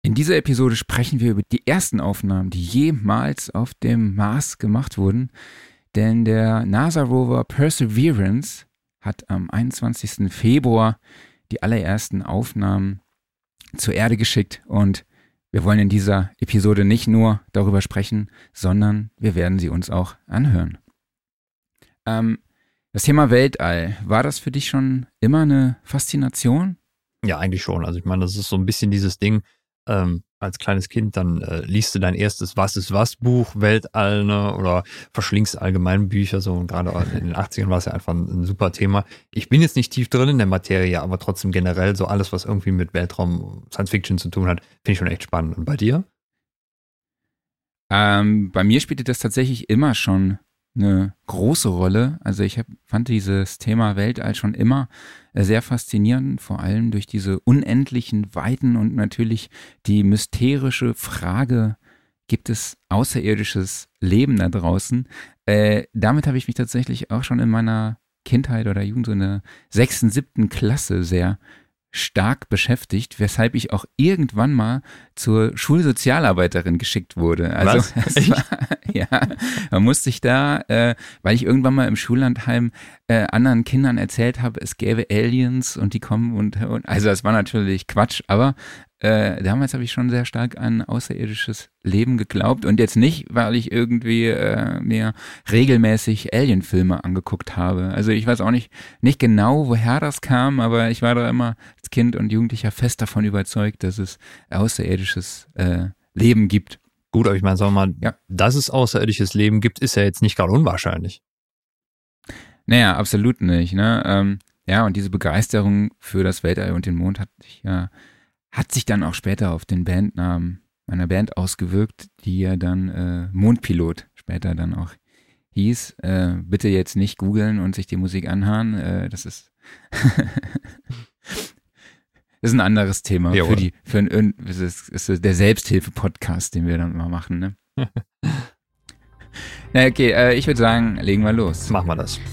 In dieser Episode sprechen wir über die ersten Aufnahmen, die jemals auf dem Mars gemacht wurden, denn der NASA-Rover Perseverance hat am 21. Februar die allerersten Aufnahmen zur Erde geschickt und wir wollen in dieser Episode nicht nur darüber sprechen, sondern wir werden sie uns auch anhören. Das Thema Weltall, war das für dich schon immer eine Faszination? Ja, eigentlich schon. Also ich meine, das ist so ein bisschen dieses Ding, als kleines Kind, dann liest du dein erstes Was ist was Buch, Weltall, ne, oder verschlingst allgemein Bücher, so, und gerade in den 80ern war es ja einfach ein super Thema. Ich bin jetzt nicht tief drin in der Materie, aber trotzdem generell so alles, was irgendwie mit Weltraum, Science Fiction zu tun hat, finde ich schon echt spannend. Und bei dir? Bei mir spielte das tatsächlich immer schon eine große Rolle. Also ich fand dieses Thema Weltall schon immer sehr faszinierend, vor allem durch diese unendlichen Weiten und natürlich die mysterische Frage, gibt es außerirdisches Leben da draußen? Damit habe ich mich tatsächlich auch schon in meiner Kindheit oder Jugend, so in der 6., 7. Klasse sehr stark beschäftigt, weshalb ich auch irgendwann mal zur Schulsozialarbeiterin geschickt wurde. Also ja, man musste sich da, weil ich irgendwann mal im Schullandheim anderen Kindern erzählt habe, es gäbe Aliens und die kommen und also das war natürlich Quatsch, aber damals habe ich schon sehr stark an außerirdisches Leben geglaubt und jetzt nicht, weil ich irgendwie mir regelmäßig Alien-Filme angeguckt habe. Also ich weiß auch nicht genau, woher das kam, aber ich war da immer als Kind und Jugendlicher fest davon überzeugt, dass es außerirdisches Leben gibt. Gut, aber ich meine, sagen wir mal, ja, dass es außerirdisches Leben gibt, ist ja jetzt nicht gerade unwahrscheinlich. Naja, absolut nicht. Ne? Ja, und diese Begeisterung für das Weltall und den Mond hat sich dann auch später auf den Bandnamen meiner Band ausgewirkt, die ja dann Mondpilot später dann auch hieß. Bitte jetzt nicht googeln und sich die Musik anhören. Das ist das ist ein anderes Thema. Das ist der Selbsthilfe-Podcast, den wir dann mal machen. Ne? Na okay, ich würde sagen, legen wir los. Machen wir das.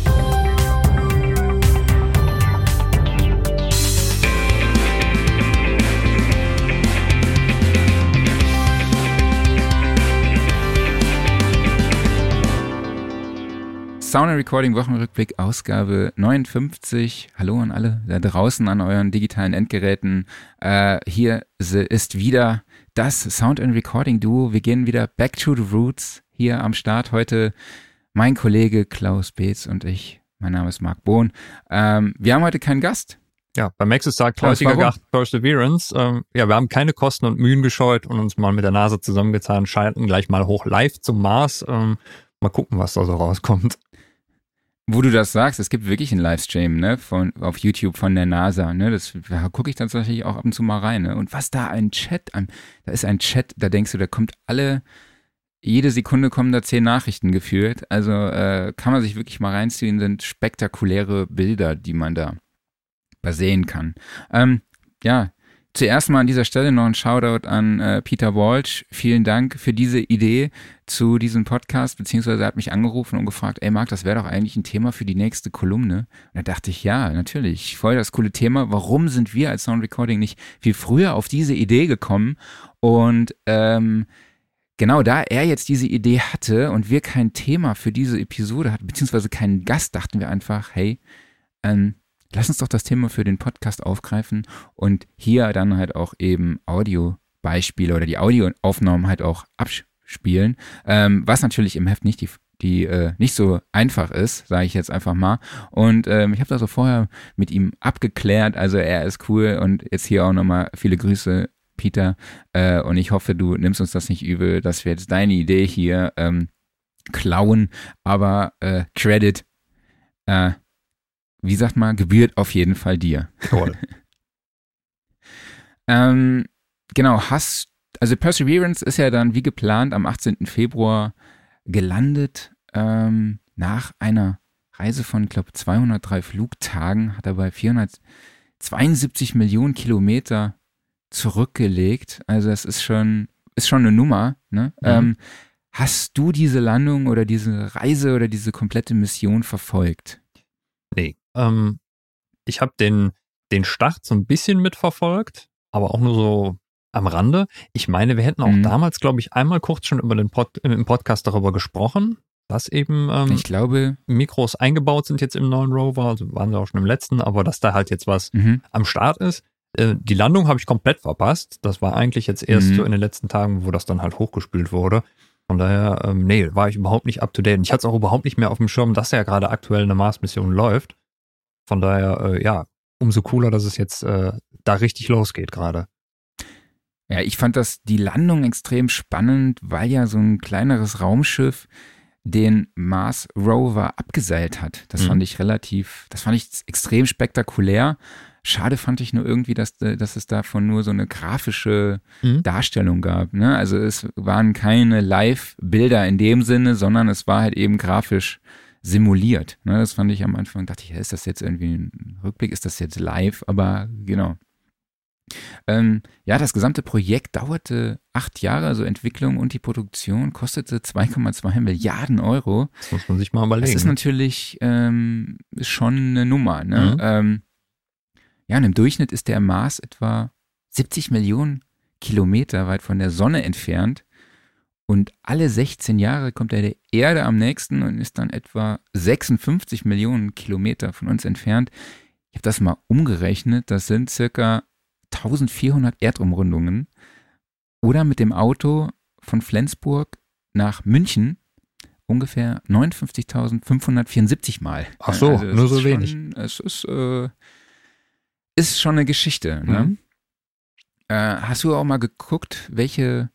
Sound & Recording Wochenrückblick, Ausgabe 59. Hallo an alle da draußen an euren digitalen Endgeräten. Hier ist wieder das Sound & Recording Duo. Wir gehen wieder back to the roots. Hier am Start heute mein Kollege Klaus Beetz und ich. Mein Name ist Marc Bohn. Wir haben heute keinen Gast. Ja, beim nächsten Tag häufiger Gast Perseverance. Ja, wir haben keine Kosten und Mühen gescheut und uns mal mit der NASA zusammengetan, schalten gleich mal hoch live zum Mars. Mal gucken, was da so rauskommt. Wo du das sagst, es gibt wirklich einen Livestream, ne, auf YouTube von der NASA, ne, da gucke ich tatsächlich auch ab und zu mal rein, ne, und was da da ist ein Chat, da denkst du, da kommt jede Sekunde kommen da 10 Nachrichten geführt, also kann man sich wirklich mal reinziehen, sind spektakuläre Bilder, die man da sehen kann. Ja, zuerst mal an dieser Stelle noch ein Shoutout an Peter Walsh. Vielen Dank für diese Idee zu diesem Podcast, beziehungsweise er hat mich angerufen und gefragt, ey Marc, das wäre doch eigentlich ein Thema für die nächste Kolumne. Und da dachte ich, ja, natürlich, voll das coole Thema. Warum sind wir als Sound Recording nicht viel früher auf diese Idee gekommen? Und genau da er jetzt diese Idee hatte und wir kein Thema für diese Episode hatten, beziehungsweise keinen Gast, dachten wir einfach, hey, lass uns doch das Thema für den Podcast aufgreifen und hier dann halt auch eben Audiobeispiele oder die Audioaufnahmen halt auch abspielen, was natürlich im Heft nicht nicht so einfach ist, sage ich jetzt einfach mal. Und ich habe das so vorher mit ihm abgeklärt, also er ist cool und jetzt hier auch nochmal viele Grüße, Peter, und ich hoffe, du nimmst uns das nicht übel, dass wir jetzt deine Idee hier klauen, aber Credit, wie sagt man, gebührt auf jeden Fall dir. Toll. Genau, also Perseverance ist ja dann wie geplant am 18. Februar gelandet. Nach einer Reise von, ich glaube, 203 Flugtagen hat er bei 472 Millionen Kilometer zurückgelegt. Also das ist schon eine Nummer. Ne? Mhm. Hast du diese Landung oder diese Reise oder diese komplette Mission verfolgt? Nee. Ich habe den Start so ein bisschen mitverfolgt, aber auch nur so am Rande. Ich meine, wir hätten auch damals, glaube ich, einmal kurz schon über im Podcast darüber gesprochen, dass eben ich glaube, Mikros eingebaut sind jetzt im neuen Rover, also waren sie auch schon im letzten, aber dass da halt jetzt was am Start ist. Die Landung habe ich komplett verpasst. Das war eigentlich jetzt erst so in den letzten Tagen, wo das dann halt hochgespült wurde. Von daher, war ich überhaupt nicht up to date. Und ich hatte es auch überhaupt nicht mehr auf dem Schirm, dass ja gerade aktuell eine Mars-Mission läuft. Von daher, umso cooler, dass es jetzt da richtig losgeht gerade. Ja, ich fand die Landung extrem spannend, weil ja so ein kleineres Raumschiff den Mars Rover abgeseilt hat. Das fand ich extrem spektakulär. Schade fand ich nur irgendwie, dass es davon nur so eine grafische Darstellung gab. Ne? Also es waren keine Live-Bilder in dem Sinne, sondern es war halt eben grafisch simuliert. Ne? Das fand ich am Anfang, dachte ich, ist das jetzt irgendwie ein Rückblick, ist das jetzt live? Aber genau. Das gesamte Projekt dauerte 8 Jahre, also Entwicklung und die Produktion kostete 2,2 Milliarden Euro. Das muss man sich mal überlegen. Das ist natürlich schon eine Nummer. Ne? Und im Durchschnitt ist der Mars etwa 70 Millionen Kilometer weit von der Sonne entfernt und alle 16 Jahre kommt er der Erde am nächsten und ist dann etwa 56 Millionen Kilometer von uns entfernt. Ich habe das mal umgerechnet, das sind circa 1400 Erdumrundungen oder mit dem Auto von Flensburg nach München ungefähr 59.574 Mal. Ach so, also nur so wenig. Es ist schon eine Geschichte. Ne? Hast du auch mal geguckt, welche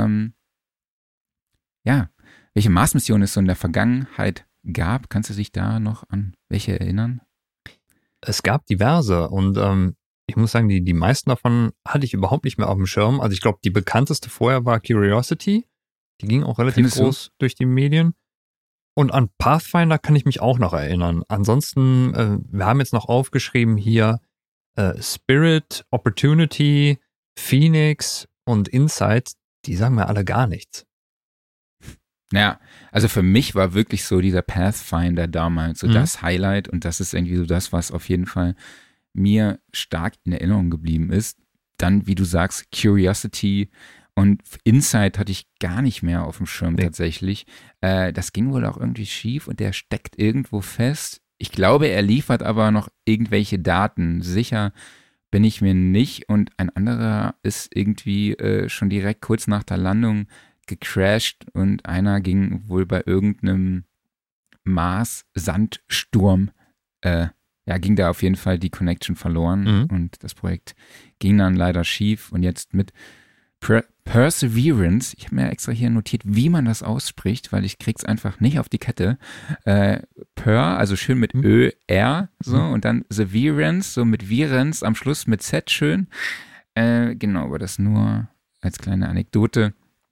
Mars-Missionen es so in der Vergangenheit gab? Kannst du dich da noch an welche erinnern? Es gab diverse und ich muss sagen, die meisten davon hatte ich überhaupt nicht mehr auf dem Schirm. Also ich glaube, die bekannteste vorher war Curiosity. Die ging auch relativ groß durch die Medien. Und an Pathfinder kann ich mich auch noch erinnern. Ansonsten, wir haben jetzt noch aufgeschrieben hier Spirit, Opportunity, Phoenix und Insight. Die sagen mir alle gar nichts. Ja, also für mich war wirklich so dieser Pathfinder damals so das Highlight und das ist irgendwie so das, was auf jeden Fall mir stark in Erinnerung geblieben ist. Dann, wie du sagst, Curiosity und Insight hatte ich gar nicht mehr auf dem Schirm tatsächlich. Das ging wohl auch irgendwie schief und der steckt irgendwo fest. Ich glaube, er liefert aber noch irgendwelche Daten. Sicher bin ich mir nicht. Und ein anderer ist irgendwie schon direkt kurz nach der Landung gecrashed und einer ging wohl bei irgendeinem Mars-Sandsturm ging da auf jeden Fall die Connection verloren und das Projekt ging dann leider schief und jetzt mit Perseverance, ich habe mir extra hier notiert, wie man das ausspricht, weil ich krieg's einfach nicht auf die Kette. Also schön mit Ö-R, so und dann Severance, so mit Virens am Schluss mit Z schön. Genau, aber das nur als kleine Anekdote.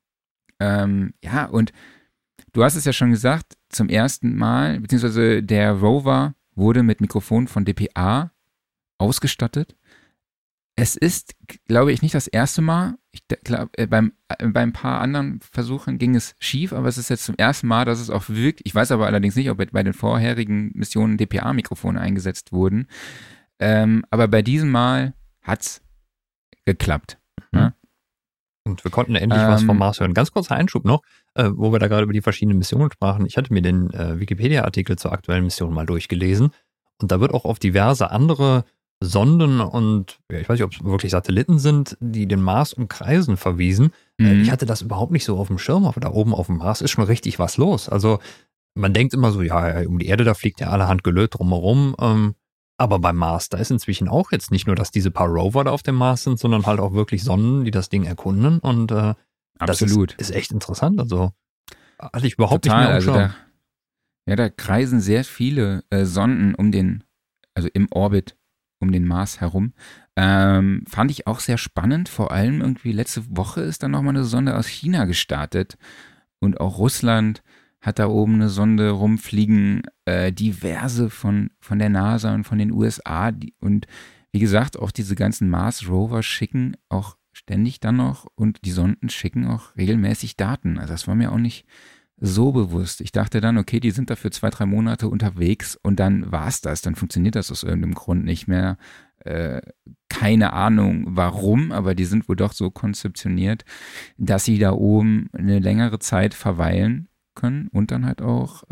Und du hast es ja schon gesagt, zum ersten Mal, beziehungsweise der Rover wurde mit Mikrofon von dpa ausgestattet. Es ist, glaube ich, nicht das erste Mal. Beim paar anderen Versuchen ging es schief, aber es ist jetzt zum ersten Mal, dass es auch wirklich, ich weiß aber allerdings nicht, ob bei den vorherigen Missionen dpa-Mikrofone eingesetzt wurden. Aber bei diesem Mal hat's geklappt. Ne? Und wir konnten endlich was vom Mars hören. Ganz kurzer Einschub noch, wo wir da gerade über die verschiedenen Missionen sprachen. Ich hatte mir den Wikipedia-Artikel zur aktuellen Mission mal durchgelesen und da wird auch auf diverse andere Sonden und ich weiß nicht, ob es wirklich Satelliten sind, die den Mars umkreisen, verwiesen. Ich hatte das überhaupt nicht so auf dem Schirm, aber da oben auf dem Mars ist schon richtig was los. Also man denkt immer so, ja, um die Erde, da fliegt ja allerhand Gelöt drumherum. Aber beim Mars, da ist inzwischen auch jetzt nicht nur, dass diese paar Rover da auf dem Mars sind, sondern halt auch wirklich Sonden, die das Ding erkunden. Und absolut. Das ist echt interessant. Also hatte ich überhaupt nicht mehr auf dem Schirm. Da kreisen sehr viele Sonden im Orbit um den Mars herum. Fand ich auch sehr spannend. Vor allem irgendwie letzte Woche ist dann nochmal eine Sonde aus China gestartet. Und auch Russland hat da oben eine Sonde rumfliegen, diverse von der NASA und von den USA. Und wie gesagt, auch diese ganzen Mars-Rover schicken auch ständig dann noch und die Sonden schicken auch regelmäßig Daten. Also das war mir auch nicht so bewusst. Ich dachte dann, okay, die sind da für 2-3 Monate unterwegs und dann war's das. Dann funktioniert das aus irgendeinem Grund nicht mehr. keine Ahnung warum, aber die sind wohl doch so konzeptioniert, dass sie da oben eine längere Zeit verweilen können und dann halt auch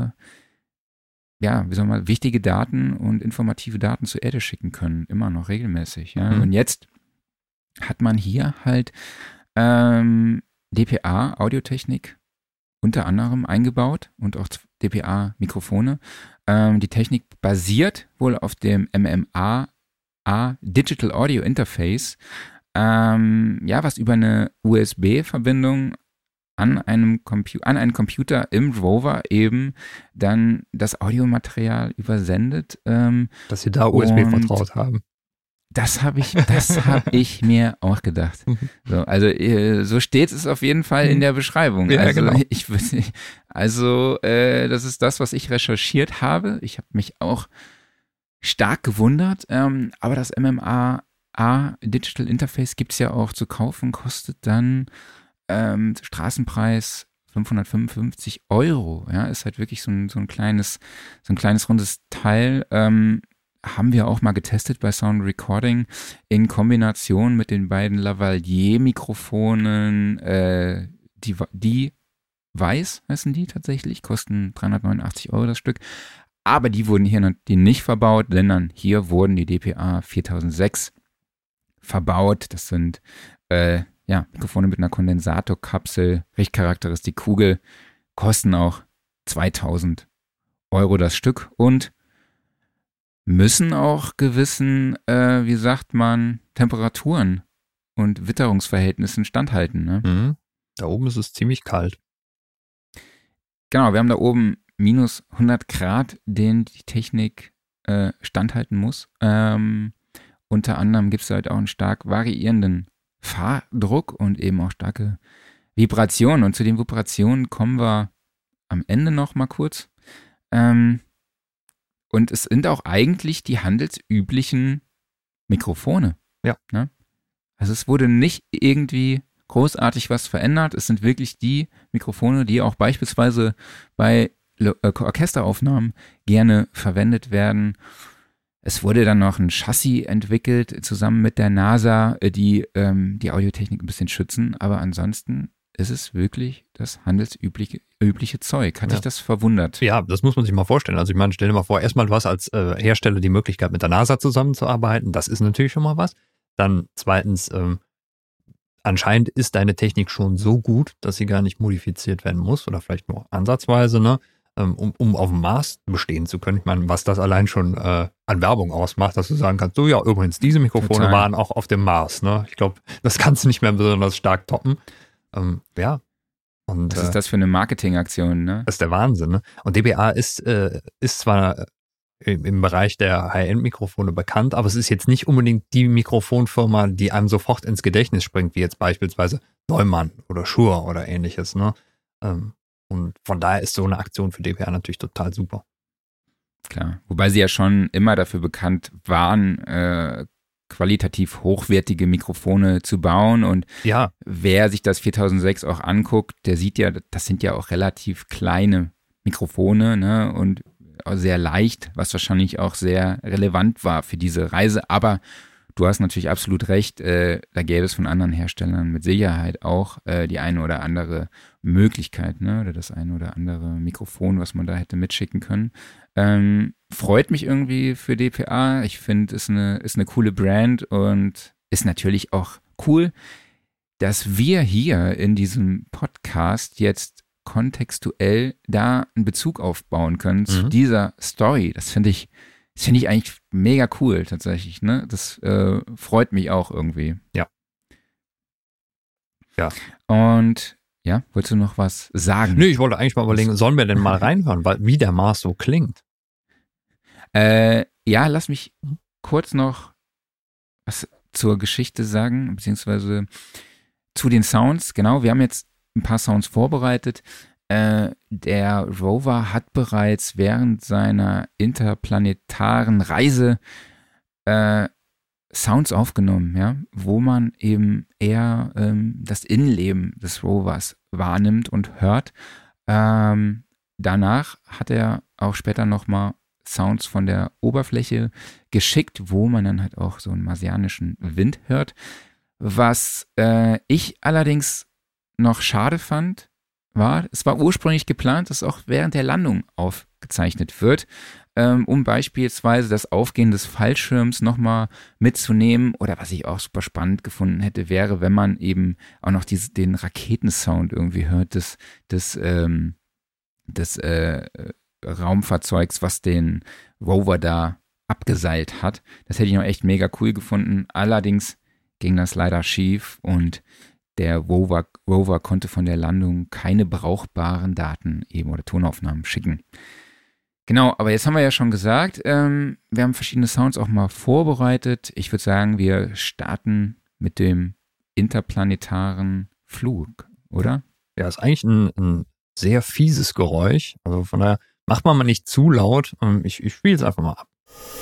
wichtige Daten und informative Daten zur Erde schicken können, immer noch regelmäßig. Ja? Und jetzt hat man hier halt DPA, Audiotechnik, unter anderem eingebaut und auch DPA-Mikrofone. Die Technik basiert wohl auf dem MMA Digital Audio Interface, was über eine USB-Verbindung an einen Computer im Rover eben dann das Audiomaterial übersendet. Dass sie da USB vertraut haben. Das habe ich mir auch gedacht. So, also so steht es auf jeden Fall in der Beschreibung. Ja, also genau. Das ist das, was ich recherchiert habe. Ich habe mich auch stark gewundert, aber das MMA Digital Interface gibt es ja auch zu kaufen, kostet dann Straßenpreis 555 €. Ja, ist halt wirklich so ein kleines rundes Teil. Haben wir auch mal getestet bei Sound Recording in Kombination mit den beiden Lavalier-Mikrofonen, die Weiß heißen die tatsächlich, kosten 389 € das Stück. Aber die wurden hier nicht verbaut, denn hier wurden die DPA 4006 verbaut. Das sind Mikrofone mit einer Kondensatorkapsel, recht charakteristisch Kugel, kosten auch 2000 € das Stück und müssen auch gewissen, Temperaturen und Witterungsverhältnissen standhalten. Ne? Da oben ist es ziemlich kalt. Genau, wir haben da oben minus 100 Grad, den die Technik standhalten muss. Unter anderem gibt es halt auch einen stark variierenden Fahrdruck und eben auch starke Vibrationen. Und zu den Vibrationen kommen wir am Ende noch mal kurz. Und es sind auch eigentlich die handelsüblichen Mikrofone. Ja. Ne? Also es wurde nicht irgendwie großartig was verändert. Es sind wirklich die Mikrofone, die auch beispielsweise bei Orchesteraufnahmen gerne verwendet werden. Es wurde dann noch ein Chassis entwickelt, zusammen mit der NASA, die die Audiotechnik ein bisschen schützen. Aber ansonsten ist es wirklich das handelsübliche Zeug. Hat dich das verwundert? Ja, das muss man sich mal vorstellen. Also ich meine, stell dir mal vor, erstmal du hast als Hersteller die Möglichkeit, mit der NASA zusammenzuarbeiten. Das ist natürlich schon mal was. Dann zweitens, anscheinend ist deine Technik schon so gut, dass sie gar nicht modifiziert werden muss oder vielleicht nur ansatzweise, ne? Um auf dem Mars bestehen zu können. Ich meine, was das allein schon an Werbung ausmacht, dass du sagen kannst, so ja, übrigens, diese Mikrofone waren auch auf dem Mars. Ne? Ich glaube, das kannst du nicht mehr besonders stark toppen. Und was ist das für eine Marketingaktion, ne? Das ist der Wahnsinn, ne? Und DPA ist zwar im Bereich der High-End-Mikrofone bekannt, aber es ist jetzt nicht unbedingt die Mikrofonfirma, die einem sofort ins Gedächtnis springt, wie jetzt beispielsweise Neumann oder Shure oder ähnliches, ne? Und von daher ist so eine Aktion für DPA natürlich total super. Klar, wobei sie ja schon immer dafür bekannt waren, qualitativ hochwertige Mikrofone zu bauen und wer sich das 4006 auch anguckt, der sieht ja, das sind ja auch relativ kleine Mikrofone, ne, und sehr leicht, was wahrscheinlich auch sehr relevant war für diese Reise, aber du hast natürlich absolut recht, da gäbe es von anderen Herstellern mit Sicherheit auch die eine oder andere Möglichkeit, ne, oder das eine oder andere Mikrofon, was man da hätte mitschicken können. Freut mich irgendwie für DPA. Ich finde, ist eine coole Brand und ist natürlich auch cool, dass wir hier in diesem Podcast jetzt kontextuell da einen Bezug aufbauen können zu dieser Story. Das finde ich eigentlich mega cool tatsächlich. Ne? Das freut mich auch irgendwie. Ja. Und ja, wolltest du noch was sagen? Nö, ich wollte eigentlich mal überlegen, sollen wir denn mal reinhören, wie der Mars so klingt? Lass mich kurz noch was zur Geschichte sagen, beziehungsweise zu den Sounds. Genau, wir haben jetzt ein paar Sounds vorbereitet. Der Rover hat bereits während seiner interplanetaren Reise Sounds aufgenommen, ja, wo man eben eher das Innenleben des Rovers wahrnimmt und hört. Danach hat er auch später nochmal Sounds von der Oberfläche geschickt, wo man dann halt auch so einen marsianischen Wind hört. Was ich allerdings noch schade fand, es war ursprünglich geplant, dass auch während der Landung aufgezeichnet wird, um beispielsweise das Aufgehen des Fallschirms nochmal mitzunehmen. Oder was ich auch super spannend gefunden hätte, wäre, wenn man eben auch noch den Raketensound irgendwie hört, des Raumfahrzeugs, was den Rover da abgeseilt hat. Das hätte ich noch echt mega cool gefunden. Allerdings ging das leider schief und der Rover konnte von der Landung keine brauchbaren Daten eben oder Tonaufnahmen schicken. Genau, aber jetzt haben wir ja schon gesagt, wir haben verschiedene Sounds auch mal vorbereitet. Ich würde sagen, wir starten mit dem interplanetaren Flug, oder? Ja, ist eigentlich ein sehr fieses Geräusch. Also von daher macht man mal nicht zu laut. Ich spiele es einfach mal ab.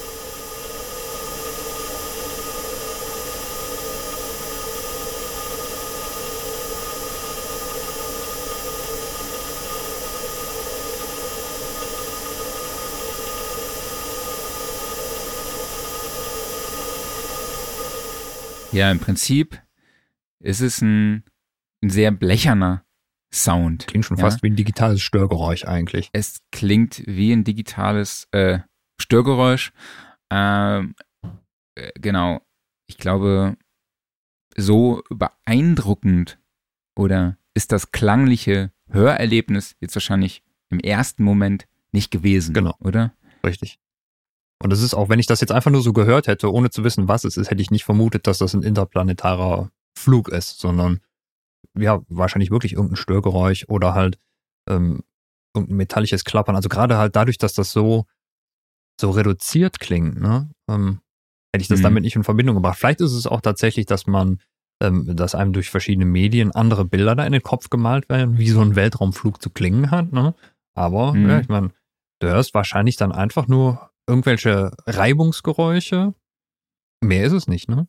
Ja, im Prinzip ist es ein sehr blecherner Sound. Klingt schon fast wie ein digitales Störgeräusch eigentlich. Es klingt wie ein digitales Störgeräusch. Genau. Ich glaube, so beeindruckend oder ist das klangliche Hörerlebnis jetzt wahrscheinlich im ersten Moment nicht gewesen, genau, oder? Richtig. Und es ist auch, wenn ich das jetzt einfach nur so gehört hätte, ohne zu wissen, was es ist, hätte ich nicht vermutet, dass das ein interplanetarer Flug ist, sondern ja, wahrscheinlich wirklich irgendein Störgeräusch oder halt irgendein metallisches Klappern. Also gerade halt dadurch, dass das so reduziert klingt, ne, hätte ich das damit nicht in Verbindung gebracht. Vielleicht ist es auch tatsächlich, dass dass einem durch verschiedene Medien andere Bilder da in den Kopf gemalt werden, wie so ein Weltraumflug zu klingen hat, ne? Aber, ja, ich meine, du hörst wahrscheinlich dann einfach nur irgendwelche Reibungsgeräusche. Mehr ist es nicht, ne?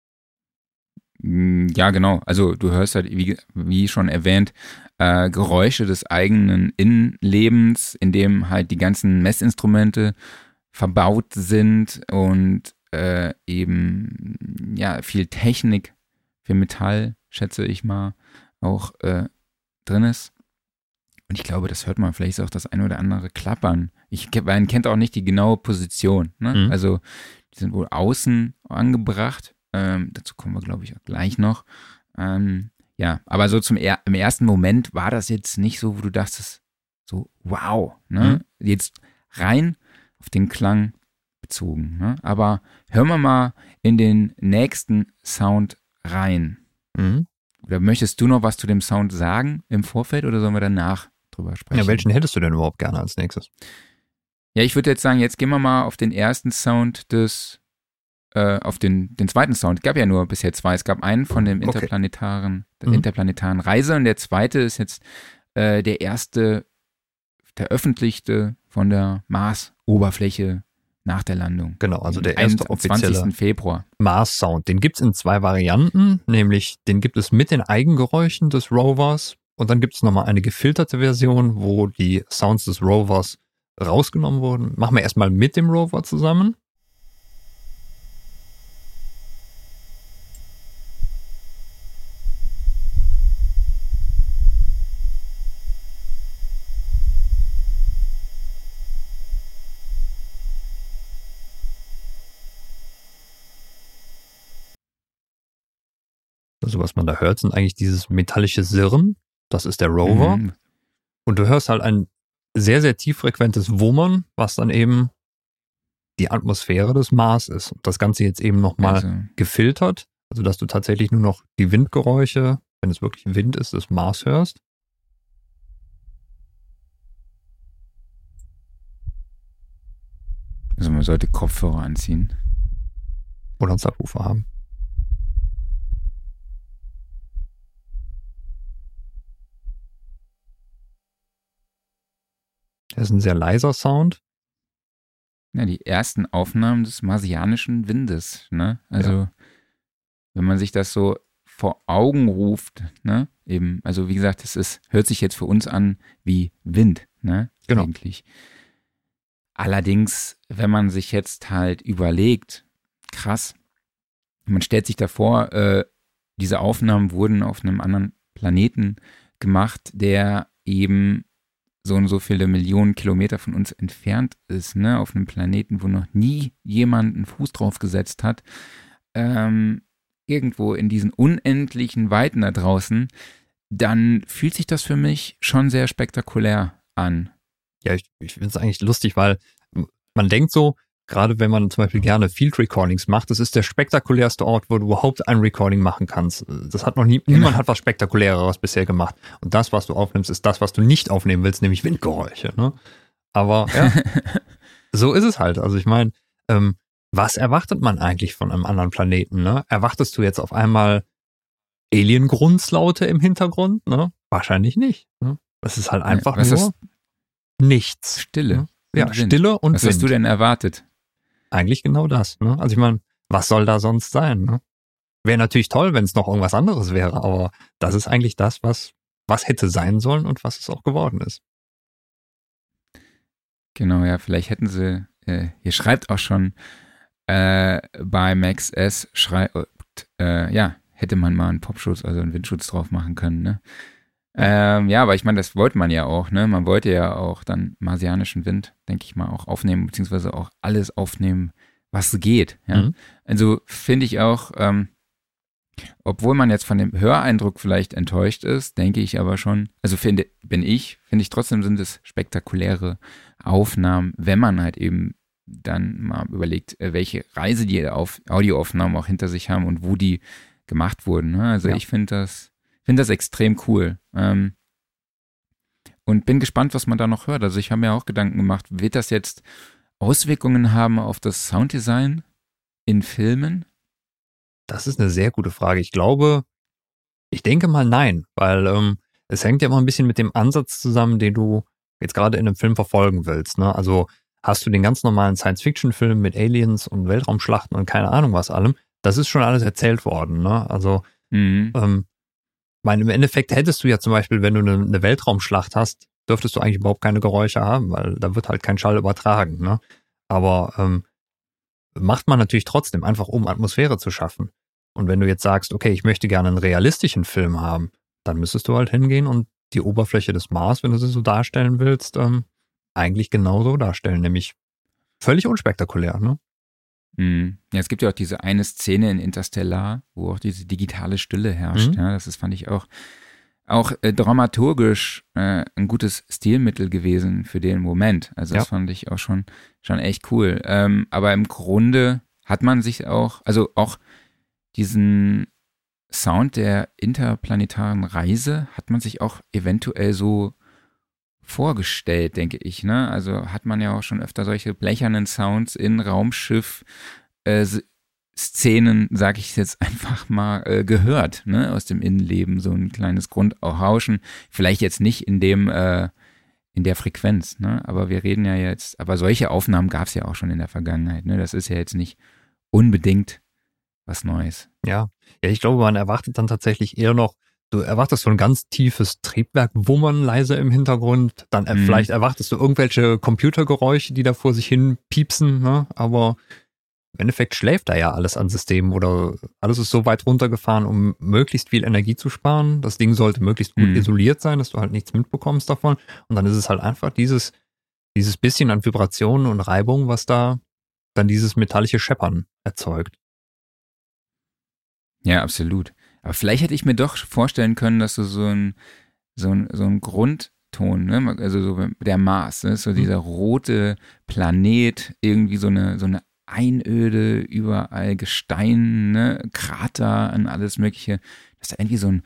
Ja, genau. Also du hörst halt, wie schon erwähnt, Geräusche des eigenen Innenlebens, in dem halt die ganzen Messinstrumente verbaut sind und eben ja viel Technik für Metall, schätze ich mal, auch drin ist. Und ich glaube, das hört man vielleicht auch das eine oder andere Klappern. Man kennt auch nicht die genaue Position. Ne? Also die sind wohl außen angebracht. Dazu kommen wir, glaube ich, auch gleich noch. Ja, aber so im ersten Moment war das jetzt nicht so, wo du dachtest, so wow, ne? Jetzt rein auf den Klang bezogen. Ne? Aber hören wir mal in den nächsten Sound rein. Oder möchtest du noch was zu dem Sound sagen im Vorfeld oder sollen wir danach drüber sprechen? Ja, welchen hättest du denn überhaupt gerne als nächstes? Ja, ich würde jetzt sagen, jetzt gehen wir mal auf den ersten Sound auf den zweiten Sound. Es gab ja nur bisher zwei. Es gab einen von dem interplanetaren Reise und der zweite ist jetzt der erste veröffentlichte von der Mars-Oberfläche nach der Landung. Genau, also der erste offizielle 20. Februar. Mars-Sound. Den gibt es in 2 Varianten, nämlich den gibt es mit den Eigengeräuschen des Rovers und dann gibt es nochmal eine gefilterte Version, wo die Sounds des Rovers rausgenommen wurden. Machen wir erstmal mit dem Rover zusammen. Also was man da hört, sind eigentlich dieses metallische Sirren. Das ist der Rover. Und du hörst halt ein sehr, sehr tieffrequentes Wummern, was dann eben die Atmosphäre des Mars ist. Und das Ganze jetzt eben nochmal gefiltert, also dass du tatsächlich nur noch die Windgeräusche, wenn es wirklich Wind ist, des Mars hörst. Also man sollte Kopfhörer anziehen. Oder einen Subwoofer haben. Das ist ein sehr leiser Sound. Ja, die ersten Aufnahmen des marsianischen Windes, ne? Also, wenn man sich das so vor Augen ruft, ne? Eben, also wie gesagt, hört sich jetzt für uns an wie Wind, ne? Genau. Eigentlich. Allerdings, wenn man sich jetzt halt überlegt, krass, man stellt sich davor, diese Aufnahmen wurden auf einem anderen Planeten gemacht, der eben so und so viele Millionen Kilometer von uns entfernt ist, ne, auf einem Planeten, wo noch nie jemand einen Fuß drauf gesetzt hat, irgendwo in diesen unendlichen Weiten da draußen, dann fühlt sich das für mich schon sehr spektakulär an. Ja, ich finde es eigentlich lustig, weil man denkt so, gerade wenn man zum Beispiel gerne Field Recordings macht, das ist der spektakulärste Ort, wo du überhaupt ein Recording machen kannst. Das hat noch niemand hat was Spektakuläreres bisher gemacht. Und das, was du aufnimmst, ist das, was du nicht aufnehmen willst, nämlich Windgeräusche. Ne? Aber ja, so ist es halt. Also ich meine, was erwartet man eigentlich von einem anderen Planeten? Ne? Erwartest du jetzt auf einmal Alien-Grunzlaute im Hintergrund? Ne? Wahrscheinlich nicht. Ne? Das ist halt einfach nur nichts. Stille. Ne? Ja, Stille und Was hast du denn erwartet? Eigentlich genau das. Ne? Also ich meine, was soll da sonst sein? Ne? Wäre natürlich toll, wenn es noch irgendwas anderes wäre, aber das ist eigentlich das, was hätte sein sollen und was es auch geworden ist. Genau, ja, vielleicht hätten sie, hier schreibt auch schon bei Max S, hätte man mal einen Popschutz, also einen Windschutz drauf machen können, ne? Ja, aber ich meine, das wollte man ja auch, ne? Man wollte ja auch dann marsianischen Wind, denke ich mal, auch aufnehmen, beziehungsweise auch alles aufnehmen, was geht, ja. Mhm. Also finde ich auch, obwohl man jetzt von dem Höreindruck vielleicht enttäuscht ist, denke ich aber schon, also finde ich trotzdem sind es spektakuläre Aufnahmen, wenn man halt eben dann mal überlegt, welche Reise die Audioaufnahmen auch hinter sich haben und wo die gemacht wurden, ne? Also ich finde das extrem cool. Und bin gespannt, was man da noch hört. Also ich habe mir auch Gedanken gemacht, wird das jetzt Auswirkungen haben auf das Sounddesign in Filmen? Das ist eine sehr gute Frage. Ich denke mal nein, weil es hängt ja immer ein bisschen mit dem Ansatz zusammen, den du jetzt gerade in einem Film verfolgen willst. Ne? Also hast du den ganz normalen Science-Fiction-Film mit Aliens und Weltraumschlachten und keine Ahnung was allem, das ist schon alles erzählt worden. Ne? Also im Endeffekt hättest du ja zum Beispiel, wenn du eine Weltraumschlacht hast, dürftest du eigentlich überhaupt keine Geräusche haben, weil da wird halt kein Schall übertragen. Ne? Aber macht man natürlich trotzdem, einfach um Atmosphäre zu schaffen. Und wenn du jetzt sagst, okay, ich möchte gerne einen realistischen Film haben, dann müsstest du halt hingehen und die Oberfläche des Mars, wenn du sie so darstellen willst, eigentlich genauso darstellen, nämlich völlig unspektakulär. Ne? Ja, es gibt ja auch diese eine Szene in Interstellar, wo auch diese digitale Stille herrscht. Ja, das fand ich auch dramaturgisch ein gutes Stilmittel gewesen für den Moment. Also das fand ich auch schon echt cool. Aber im Grunde hat man sich auch diesen Sound der interplanetaren Reise hat man sich auch eventuell so vorgestellt, denke ich, ne? Also hat man ja auch schon öfter solche blechernen Sounds in Raumschiff Szenen, sag ich jetzt einfach mal, gehört, ne? Aus dem Innenleben, so ein kleines Grundrauschen. Vielleicht jetzt nicht in der Frequenz, ne? Aber wir reden ja jetzt, aber solche Aufnahmen gab es ja auch schon in der Vergangenheit, ne? Das ist ja jetzt nicht unbedingt was Neues. Ja, ich glaube, man erwartet dann tatsächlich eher noch, du erwartest so ein ganz tiefes Triebwerk, wummern leise im Hintergrund, dann vielleicht erwartest du irgendwelche Computergeräusche, die da vor sich hin piepsen, ne? Aber im Endeffekt schläft da ja alles an Systemen oder alles ist so weit runtergefahren, um möglichst viel Energie zu sparen. Das Ding sollte möglichst gut isoliert sein, dass du halt nichts mitbekommst davon. Und dann ist es halt einfach dieses bisschen an Vibrationen und Reibung, was da dann dieses metallische Scheppern erzeugt. Ja, absolut. Aber vielleicht hätte ich mir doch vorstellen können, dass du so ein Grundton, ne? Also so der Mars, ne? So dieser rote Planet, irgendwie so eine Einöde, überall Gestein, ne? Krater und alles Mögliche, dass da irgendwie so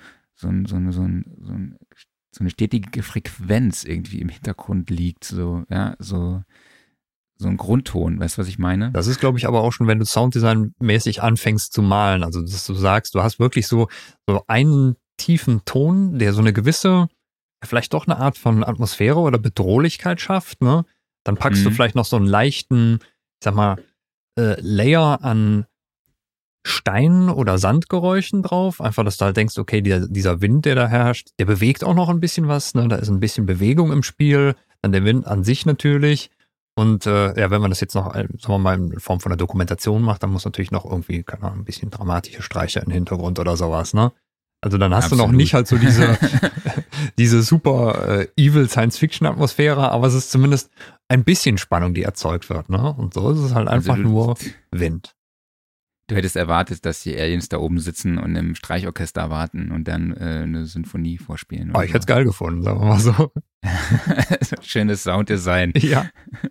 eine stetige Frequenz irgendwie im Hintergrund liegt, so, ja, so ein Grundton, weißt du, was ich meine? Das ist, glaube ich, aber auch schon, wenn du Sounddesign-mäßig anfängst zu malen. Also, dass du sagst, du hast wirklich so einen tiefen Ton, der so eine gewisse, vielleicht doch eine Art von Atmosphäre oder Bedrohlichkeit schafft, ne? Dann packst du vielleicht noch so einen leichten, ich sag mal, Layer an Stein- oder Sandgeräuschen drauf. Einfach, dass du halt denkst, okay, dieser Wind, der da herrscht, der bewegt auch noch ein bisschen was, ne? Da ist ein bisschen Bewegung im Spiel. Dann der Wind an sich natürlich. Und wenn man das jetzt noch, sagen wir mal, in Form von einer Dokumentation macht, dann muss natürlich noch irgendwie, keine Ahnung, ein bisschen dramatische Streicher im Hintergrund oder sowas, ne? Also dann hast du noch nicht halt so diese super evil Science-Fiction-Atmosphäre, aber es ist zumindest ein bisschen Spannung, die erzeugt wird, ne? Und so ist es halt einfach nur Wind. Du hättest erwartet, dass die Aliens da oben sitzen und im Streichorchester warten und dann eine Sinfonie vorspielen. Ich hätte es geil gefunden, sagen wir mal so. Schönes Sounddesign. Ja.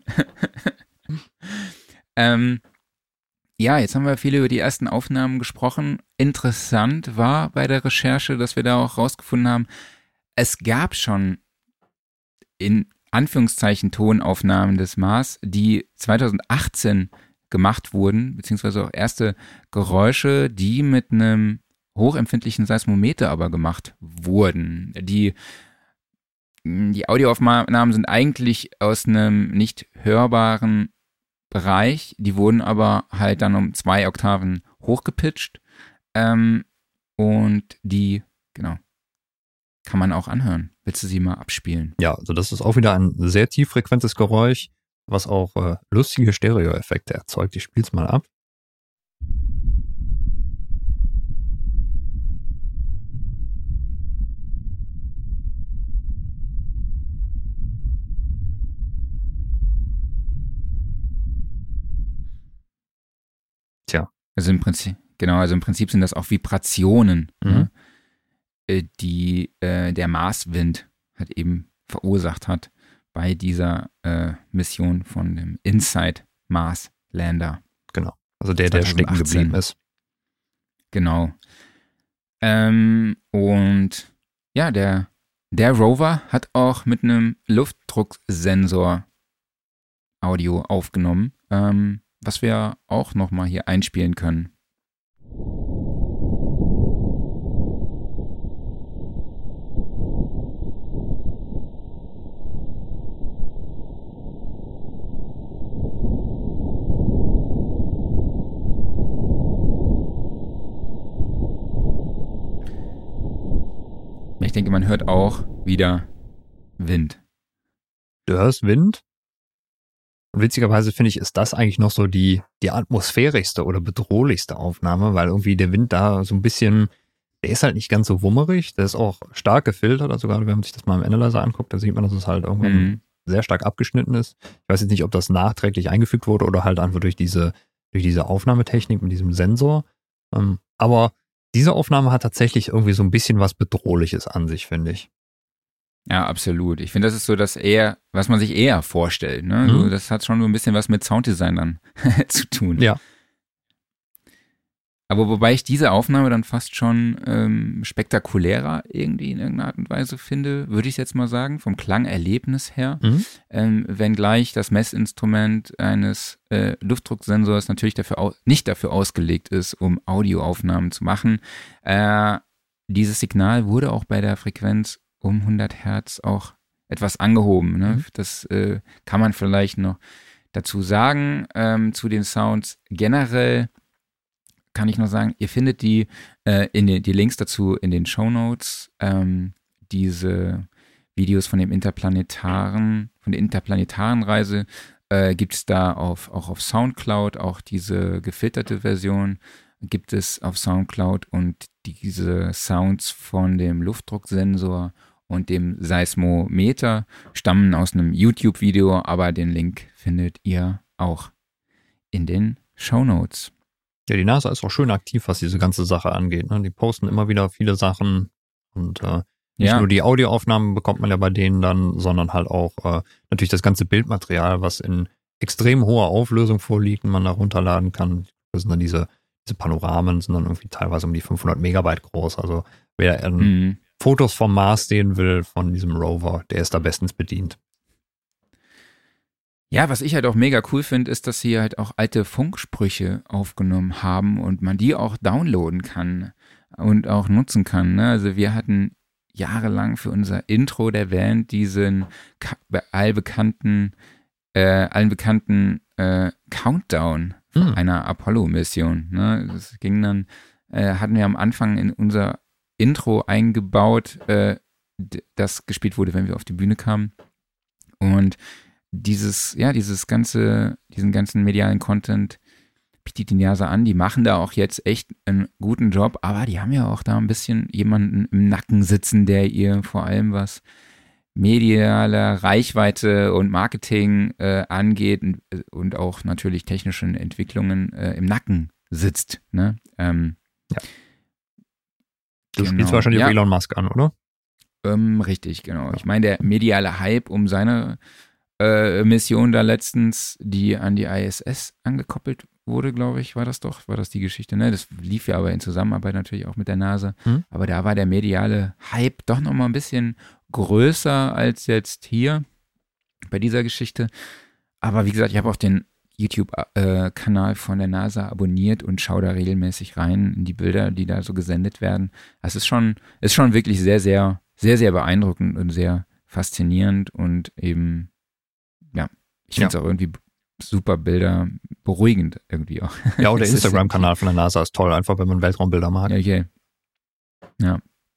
Ja, jetzt haben wir viel über die ersten Aufnahmen gesprochen. Interessant war bei der Recherche, dass wir da auch rausgefunden haben, es gab schon in Anführungszeichen Tonaufnahmen des Mars, die 2018 gemacht wurden, beziehungsweise auch erste Geräusche, die mit einem hochempfindlichen Seismometer aber gemacht wurden. Die Audioaufnahmen sind eigentlich aus einem nicht hörbaren Bereich, die wurden aber halt dann um 2 Oktaven hochgepitcht und die, genau, kann man auch anhören. Willst du sie mal abspielen? Ja, also das ist auch wieder ein sehr tieffrequentes Geräusch, was auch lustige Stereo-Effekte erzeugt. Ich spiel's mal ab. Tja. Also im Prinzip sind das auch Vibrationen, ne, die der Marswind halt eben verursacht hat bei dieser Mission von dem InSight Mars Lander. Genau. Also der stecken geblieben ist. Genau. Und ja, der Rover hat auch mit einem Luftdrucksensor Audio aufgenommen, was wir auch nochmal hier einspielen können. Ich denke, man hört auch wieder Wind. Du hörst Wind? Und witzigerweise finde ich, ist das eigentlich noch so die atmosphärischste oder bedrohlichste Aufnahme, weil irgendwie der Wind da so ein bisschen, der ist halt nicht ganz so wummerig, der ist auch stark gefiltert, also gerade wenn man sich das mal im Analyzer anguckt, da sieht man, dass es halt irgendwann sehr stark abgeschnitten ist. Ich weiß jetzt nicht, ob das nachträglich eingefügt wurde oder halt einfach durch diese Aufnahmetechnik mit diesem Sensor. Aber diese Aufnahme hat tatsächlich irgendwie so ein bisschen was Bedrohliches an sich, finde ich. Ja, absolut. Ich finde, das ist so das eher, was man sich eher vorstellt. Ne? So, das hat schon so ein bisschen was mit Sounddesign dann zu tun. Ja. Aber wobei ich diese Aufnahme dann fast schon spektakulärer irgendwie in irgendeiner Art und Weise finde, würde ich jetzt mal sagen, vom Klangerlebnis her. Wenngleich das Messinstrument eines Luftdrucksensors natürlich nicht dafür ausgelegt ist, um Audioaufnahmen zu machen. Dieses Signal wurde auch bei der Frequenz um 100 Hertz auch etwas angehoben. Ne? Das kann man vielleicht noch dazu sagen. Zu den Sounds generell kann ich nur sagen, ihr findet die Links dazu in den Shownotes. Diese Videos von der interplanetaren Reise gibt es da auch auf Soundcloud, auch diese gefilterte Version gibt es auf Soundcloud und diese Sounds von dem Luftdrucksensor und dem Seismometer stammen aus einem YouTube-Video, aber den Link findet ihr auch in den Shownotes. Ja, die NASA ist auch schön aktiv, was diese ganze Sache angeht. Ne? Die posten immer wieder viele Sachen und nicht nur die Audioaufnahmen bekommt man ja bei denen dann, sondern halt auch natürlich das ganze Bildmaterial, was in extrem hoher Auflösung vorliegt und man da runterladen kann. Das sind dann diese Panoramen, sind dann irgendwie teilweise um die 500 Megabyte groß. Also wer Fotos vom Mars sehen will von diesem Rover, der ist da bestens bedient. Ja, was ich halt auch mega cool finde, ist, dass sie halt auch alte Funksprüche aufgenommen haben und man die auch downloaden kann und auch nutzen kann. Ne? Also wir hatten jahrelang für unser Intro der Band diesen allen bekannten Countdown von einer Apollo-Mission. Ne? Das ging dann, hatten wir am Anfang in unser Intro eingebaut, das gespielt wurde, wenn wir auf die Bühne kamen. Und diesen ganzen medialen Content bietet die NASA an. Die machen da auch jetzt echt einen guten Job, aber die haben ja auch da ein bisschen jemanden im Nacken sitzen, der ihr vor allem was mediale Reichweite und Marketing angeht und auch natürlich technischen Entwicklungen im Nacken sitzt. Ne? Du spielst wahrscheinlich auf Elon Musk an, oder? Richtig, genau. Ich meine, der mediale Hype um seine Mission da letztens, die an die ISS angekoppelt wurde, glaube ich, war das die Geschichte, ne? Das lief ja aber in Zusammenarbeit natürlich auch mit der NASA. Aber da war der mediale Hype doch nochmal ein bisschen größer als jetzt hier bei dieser Geschichte. Aber wie gesagt, ich habe auch den YouTube-Kanal von der NASA abonniert und schaue da regelmäßig rein in die Bilder, die da so gesendet werden. Das ist schon wirklich sehr, sehr, sehr, sehr beeindruckend und sehr faszinierend und eben, ja, ich finde es auch irgendwie super Bilder, beruhigend irgendwie auch. Ja, oder der Instagram-Kanal von der NASA ist toll, einfach wenn man Weltraumbilder mag. Okay. Ja.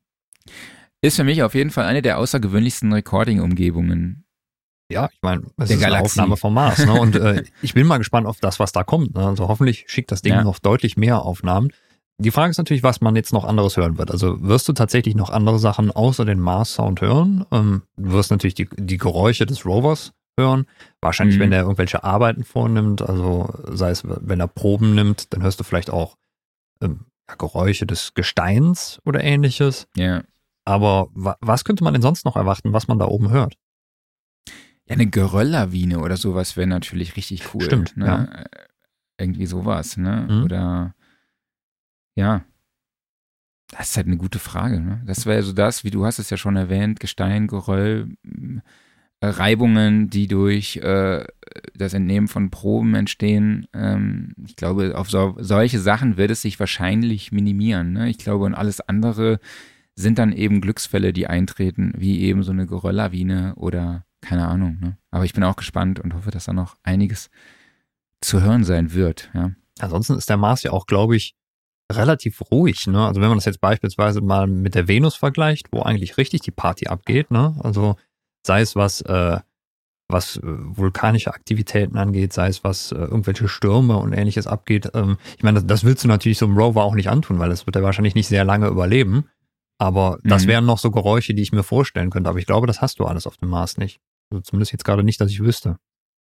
Ist für mich auf jeden Fall eine der außergewöhnlichsten Recording-Umgebungen. Ja, ich meine, es ist eine Aufnahme vom Mars. Ne? Und ich bin mal gespannt auf das, was da kommt. Ne? Also hoffentlich schickt das Ding noch deutlich mehr Aufnahmen. Die Frage ist natürlich, was man jetzt noch anderes hören wird. Also wirst du tatsächlich noch andere Sachen außer den Mars-Sound hören? Du wirst natürlich die Geräusche des Rovers hören. Wahrscheinlich, wenn er irgendwelche Arbeiten vornimmt, also sei es, wenn er Proben nimmt, dann hörst du vielleicht auch Geräusche des Gesteins oder ähnliches. Ja. Aber was könnte man denn sonst noch erwarten, was man da oben hört? Ja, eine Gerölllawine oder sowas wäre natürlich richtig cool. Stimmt, ne? ja. Irgendwie sowas, ne? Oder ja. Das ist halt eine gute Frage, ne? Das wäre so das, wie du hast es ja schon erwähnt, Gestein, Geröll, Reibungen, die durch das Entnehmen von Proben entstehen. Ich glaube, auf solche Sachen wird es sich wahrscheinlich minimieren. Ne? Ich glaube, und alles andere sind dann eben Glücksfälle, die eintreten, wie eben so eine Gerölllawine oder keine Ahnung. Ne? Aber ich bin auch gespannt und hoffe, dass da noch einiges zu hören sein wird. Ja. Ansonsten ist der Mars ja auch, glaube ich, relativ ruhig. Ne? Also wenn man das jetzt beispielsweise mal mit der Venus vergleicht, wo eigentlich richtig die Party abgeht, ne? Also sei es was vulkanische Aktivitäten angeht, sei es was irgendwelche Stürme und ähnliches abgeht. Ich meine, das willst du natürlich so einem Rover auch nicht antun, weil das wird er wahrscheinlich nicht sehr lange überleben. Aber das wären noch so Geräusche, die ich mir vorstellen könnte. Aber ich glaube, das hast du alles auf dem Mars nicht. Also zumindest jetzt gerade nicht, dass ich wüsste.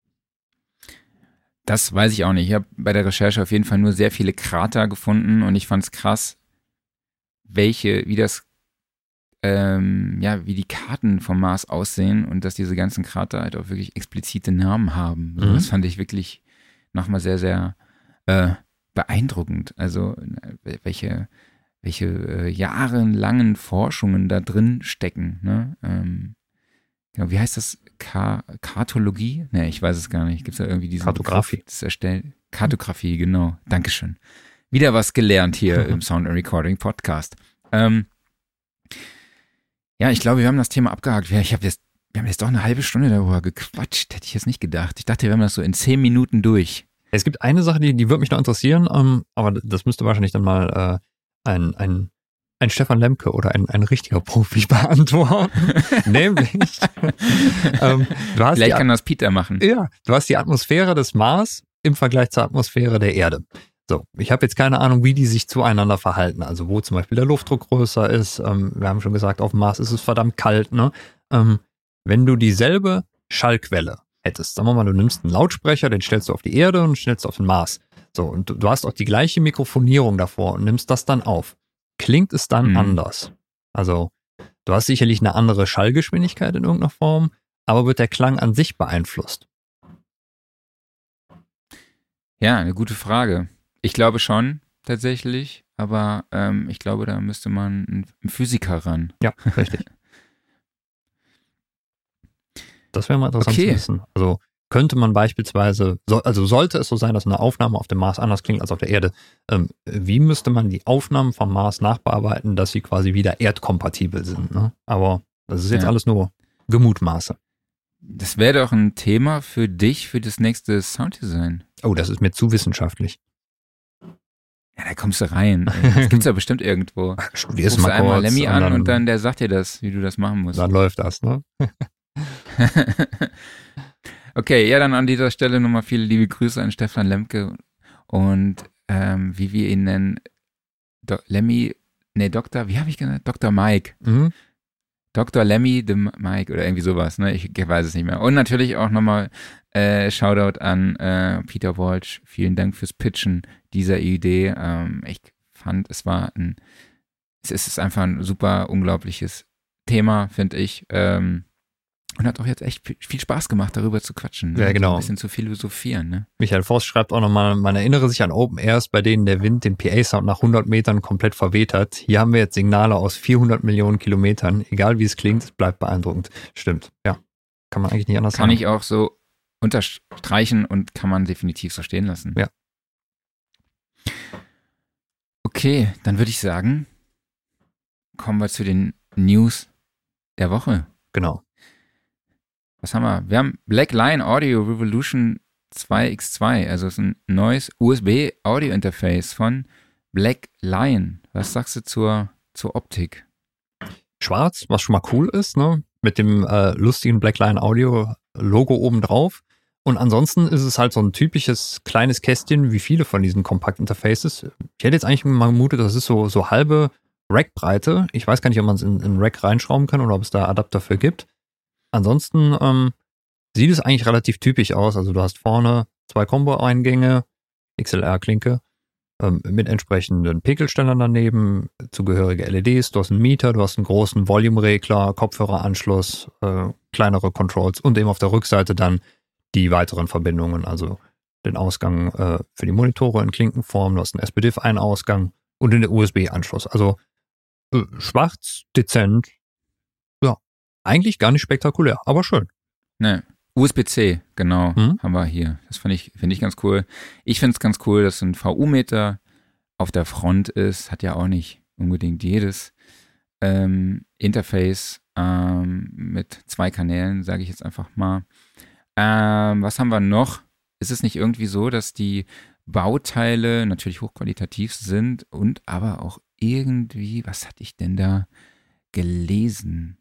Das weiß ich auch nicht. Ich habe bei der Recherche auf jeden Fall nur sehr viele Krater gefunden und ich fand es krass, wie die Karten vom Mars aussehen und dass diese ganzen Krater halt auch wirklich explizite Namen haben. So, das fand ich wirklich nochmal sehr, sehr beeindruckend. Also welche jahrelangen Forschungen da drin stecken. Ne? Genau, wie heißt das? Kartologie? Ne, ich weiß es gar nicht. Gibt es da irgendwie diesen Kartografie. Kartografie, genau. Dankeschön. Wieder was gelernt hier im Sound and Recording Podcast. Ja, ich glaube, wir haben das Thema abgehakt. Wir haben jetzt doch eine halbe Stunde darüber gequatscht. Hätte ich jetzt nicht gedacht. Ich dachte, wir haben das so in 10 Minuten durch. Es gibt eine Sache, die würde mich noch interessieren, aber das müsste wahrscheinlich dann mal ein Stefan Lemke oder ein richtiger Profi beantworten. Nämlich, vielleicht kann das Peter machen. Ja, du hast die Atmosphäre des Mars im Vergleich zur Atmosphäre der Erde. So, ich habe jetzt keine Ahnung, wie die sich zueinander verhalten. Also wo zum Beispiel der Luftdruck größer ist. Wir haben schon gesagt, auf dem Mars ist es verdammt kalt. Ne? Wenn du dieselbe Schallquelle hättest, sagen wir mal, du nimmst einen Lautsprecher, den stellst du auf die Erde und stellst auf den Mars. So, und du hast auch die gleiche Mikrofonierung davor und nimmst das dann auf. Klingt es dann anders? Also, du hast sicherlich eine andere Schallgeschwindigkeit in irgendeiner Form, aber wird der Klang an sich beeinflusst? Ja, eine gute Frage. Ich glaube schon, tatsächlich, aber ich glaube, da müsste man einen Physiker ran. Ja, richtig. Das wäre mal interessant zu wissen. Also könnte man beispielsweise, sollte es so sein, dass eine Aufnahme auf dem Mars anders klingt als auf der Erde, wie müsste man die Aufnahmen vom Mars nachbearbeiten, dass sie quasi wieder erdkompatibel sind? Ne? Aber das ist jetzt alles nur Gemutmaße. Das wäre doch ein Thema für dich, für das nächste Sounddesign. Oh, das ist mir zu wissenschaftlich. Ja, da kommst du rein. Das gibt's ja bestimmt irgendwo. Studierst mal einmal kurz Lemmy an und dann der sagt dir das, wie du das machen musst. Dann läuft das, ne? Okay, ja, dann an dieser Stelle nochmal viele liebe Grüße an Stefan Lemke und wie wir ihn nennen, wie habe ich genannt? Dr. Mike. Mhm. Dr. Lemmy the Mike oder irgendwie sowas, ne? Ich weiß es nicht mehr. Und natürlich auch nochmal Shoutout an Peter Walsh. Vielen Dank fürs Pitchen dieser Idee. Ich fand, es ist einfach ein super unglaubliches Thema, finde ich. Und hat auch jetzt echt viel Spaß gemacht, darüber zu quatschen. Ja, genau. So ein bisschen zu philosophieren, ne? Michael Voss schreibt auch nochmal, man erinnere sich an Open Airs, bei denen der Wind den PA-Sound nach 100 Metern komplett verweht hat. Hier haben wir jetzt Signale aus 400 Millionen Kilometern. Egal wie es klingt, es bleibt beeindruckend. Stimmt, ja. Kann man eigentlich nicht anders sagen. Kann ich auch so unterstreichen und kann man definitiv so stehen lassen. Ja. Okay, dann würde ich sagen, kommen wir zu den News der Woche. Genau. Was haben wir? Wir haben Black Lion Audio Revolution 2X2, also es ist ein neues USB-Audio-Interface von Black Lion. Was sagst du zur Optik? Schwarz, was schon mal cool ist, ne? Mit dem lustigen Black Lion Audio Logo oben drauf. Und ansonsten ist es halt so ein typisches kleines Kästchen, wie viele von diesen Kompakt-Interfaces. Ich hätte jetzt eigentlich mal vermutet, das ist so halbe Rackbreite. Ich weiß gar nicht, ob man es in Rack reinschrauben kann oder ob es da Adapter für gibt. Ansonsten sieht es eigentlich relativ typisch aus. Also du hast vorne 2 Combo-Eingänge, XLR-Klinke, mit entsprechenden Pegelständern daneben, zugehörige LEDs, du hast einen Meter, du hast einen großen Volume-Regler, Kopfhöreranschluss, kleinere Controls und eben auf der Rückseite dann die weiteren Verbindungen, also den Ausgang für die Monitore in Klinkenform, du hast einen SPDIF-Ein-Ausgang und den USB-Anschluss. Also schwarz, dezent, ja, eigentlich gar nicht spektakulär, aber schön. Ne, USB-C, genau, haben wir hier. Das finde ich ganz cool. Ich finde es ganz cool, dass ein VU-Meter auf der Front ist. Hat ja auch nicht unbedingt jedes Interface mit 2 Kanälen, sage ich jetzt einfach mal. Was haben wir noch? Ist es nicht irgendwie so, dass die Bauteile natürlich hochqualitativ sind und aber auch irgendwie, was hatte ich denn da gelesen?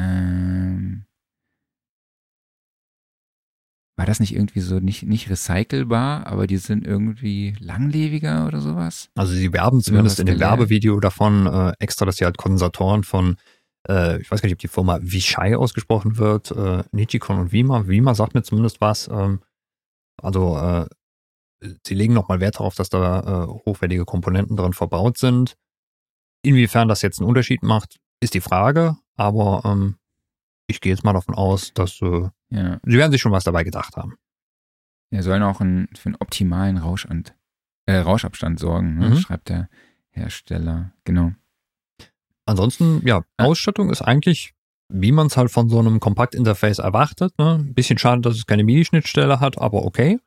War das nicht irgendwie so nicht recycelbar, aber die sind irgendwie langlebiger oder sowas? Also sie werben zumindest in dem Werbevideo davon extra, dass sie halt Kondensatoren von, ich weiß gar nicht, ob die Firma Vishay ausgesprochen wird, Nichicon und Vima. Vima sagt mir zumindest was. Sie legen nochmal Wert darauf, dass da hochwertige Komponenten drin verbaut sind. Inwiefern das jetzt einen Unterschied macht, ist die Frage, aber ich gehe jetzt mal davon aus, dass sie werden sich schon was dabei gedacht haben. Ja, sollen auch für einen optimalen Rauschabstand sorgen, ne? Schreibt der Hersteller. Genau. Ansonsten, ja, Ausstattung ist eigentlich, wie man es halt von so einem Kompakt-Interface erwartet. Ne? Ein bisschen schade, dass es keine MIDI-Schnittstelle hat, aber okay.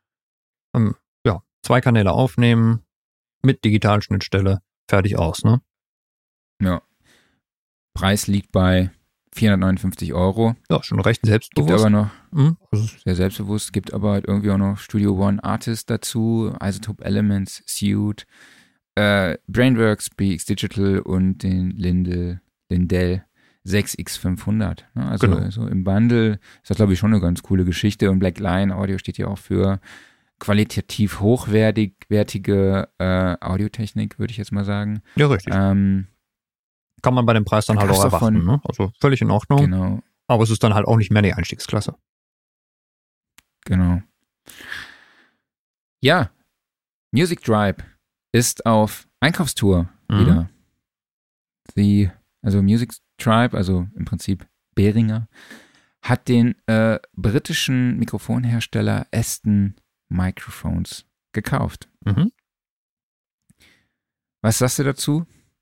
2 Kanäle aufnehmen, mit Digitalschnittstelle, fertig aus, ne? Ja. Preis liegt bei 459 €. Ja, schon recht selbstbewusst. Gibt aber noch, sehr selbstbewusst, gibt aber halt irgendwie auch noch Studio One Artist dazu, Isotope Elements, Suite, Brainworks, BX Digital und den Lindell 6X500. Ne? Also genau. So im Bundle ist das, glaube ich, schon eine ganz coole Geschichte. Und Black Lion Audio steht ja auch für qualitativ hochwertige Audiotechnik, würde ich jetzt mal sagen. Ja, richtig. Kann man bei dem Preis dann halt auch erwarten. Ne? Also völlig in Ordnung. Genau. Aber es ist dann halt auch nicht mehr die Einstiegsklasse. Genau. Ja, Music Tribe ist auf Einkaufstour wieder. Also Music Tribe, also im Prinzip Behringer, hat den britischen Mikrofonhersteller Aston Microphones gekauft. Was sagst du dazu?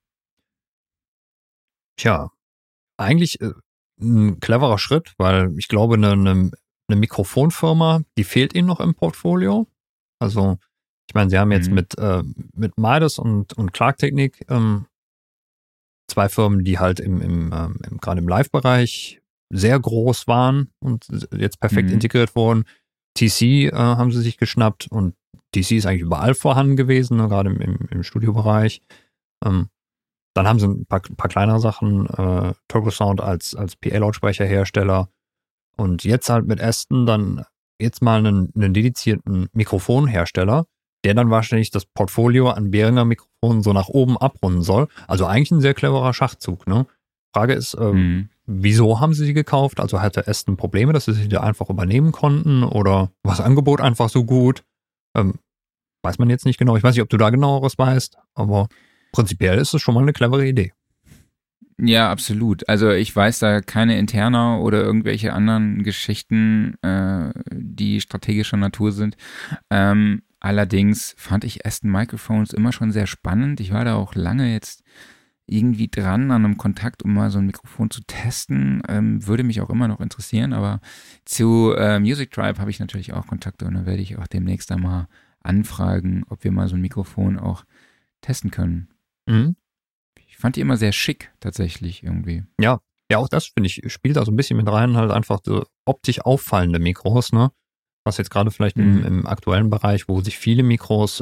Tja, eigentlich ein cleverer Schritt, weil ich glaube, eine Mikrofonfirma, die fehlt ihnen noch im Portfolio. Also, ich meine, sie haben jetzt mit Midas und Clark Technik 2 Firmen, die halt gerade im Live-Bereich sehr groß waren und jetzt perfekt integriert wurden. TC haben sie sich geschnappt und TC ist eigentlich überall vorhanden gewesen, ne, gerade im Studiobereich. Dann haben sie ein paar kleinere Sachen, Turbo Sound als PA-Lautsprecherhersteller und jetzt halt mit Aston dann jetzt mal einen dedizierten Mikrofonhersteller, der dann wahrscheinlich das Portfolio an Behringer Mikrofonen so nach oben abrunden soll. Also eigentlich ein sehr cleverer Schachzug, ne? Frage ist, wieso haben sie gekauft? Also hatte Aston Probleme, dass sie sich da einfach übernehmen konnten oder war das Angebot einfach so gut? Weiß man jetzt nicht genau. Ich weiß nicht, ob du da genaueres weißt, aber prinzipiell ist es schon mal eine clevere Idee. Ja, absolut. Also ich weiß da keine Interna oder irgendwelche anderen Geschichten, die strategischer Natur sind. Allerdings fand ich Aston Microphones immer schon sehr spannend. Ich war da auch lange jetzt irgendwie dran an einem Kontakt, um mal so ein Mikrofon zu testen. Würde mich auch immer noch interessieren, aber zu Music Tribe habe ich natürlich auch Kontakte und da werde ich auch demnächst einmal anfragen, ob wir mal so ein Mikrofon auch testen können. Mhm. Ich fand die immer sehr schick, tatsächlich irgendwie. Ja, auch das, finde ich, spielt da so ein bisschen mit rein, halt einfach so optisch auffallende Mikros, ne? Was jetzt gerade vielleicht im aktuellen Bereich, wo sich viele Mikros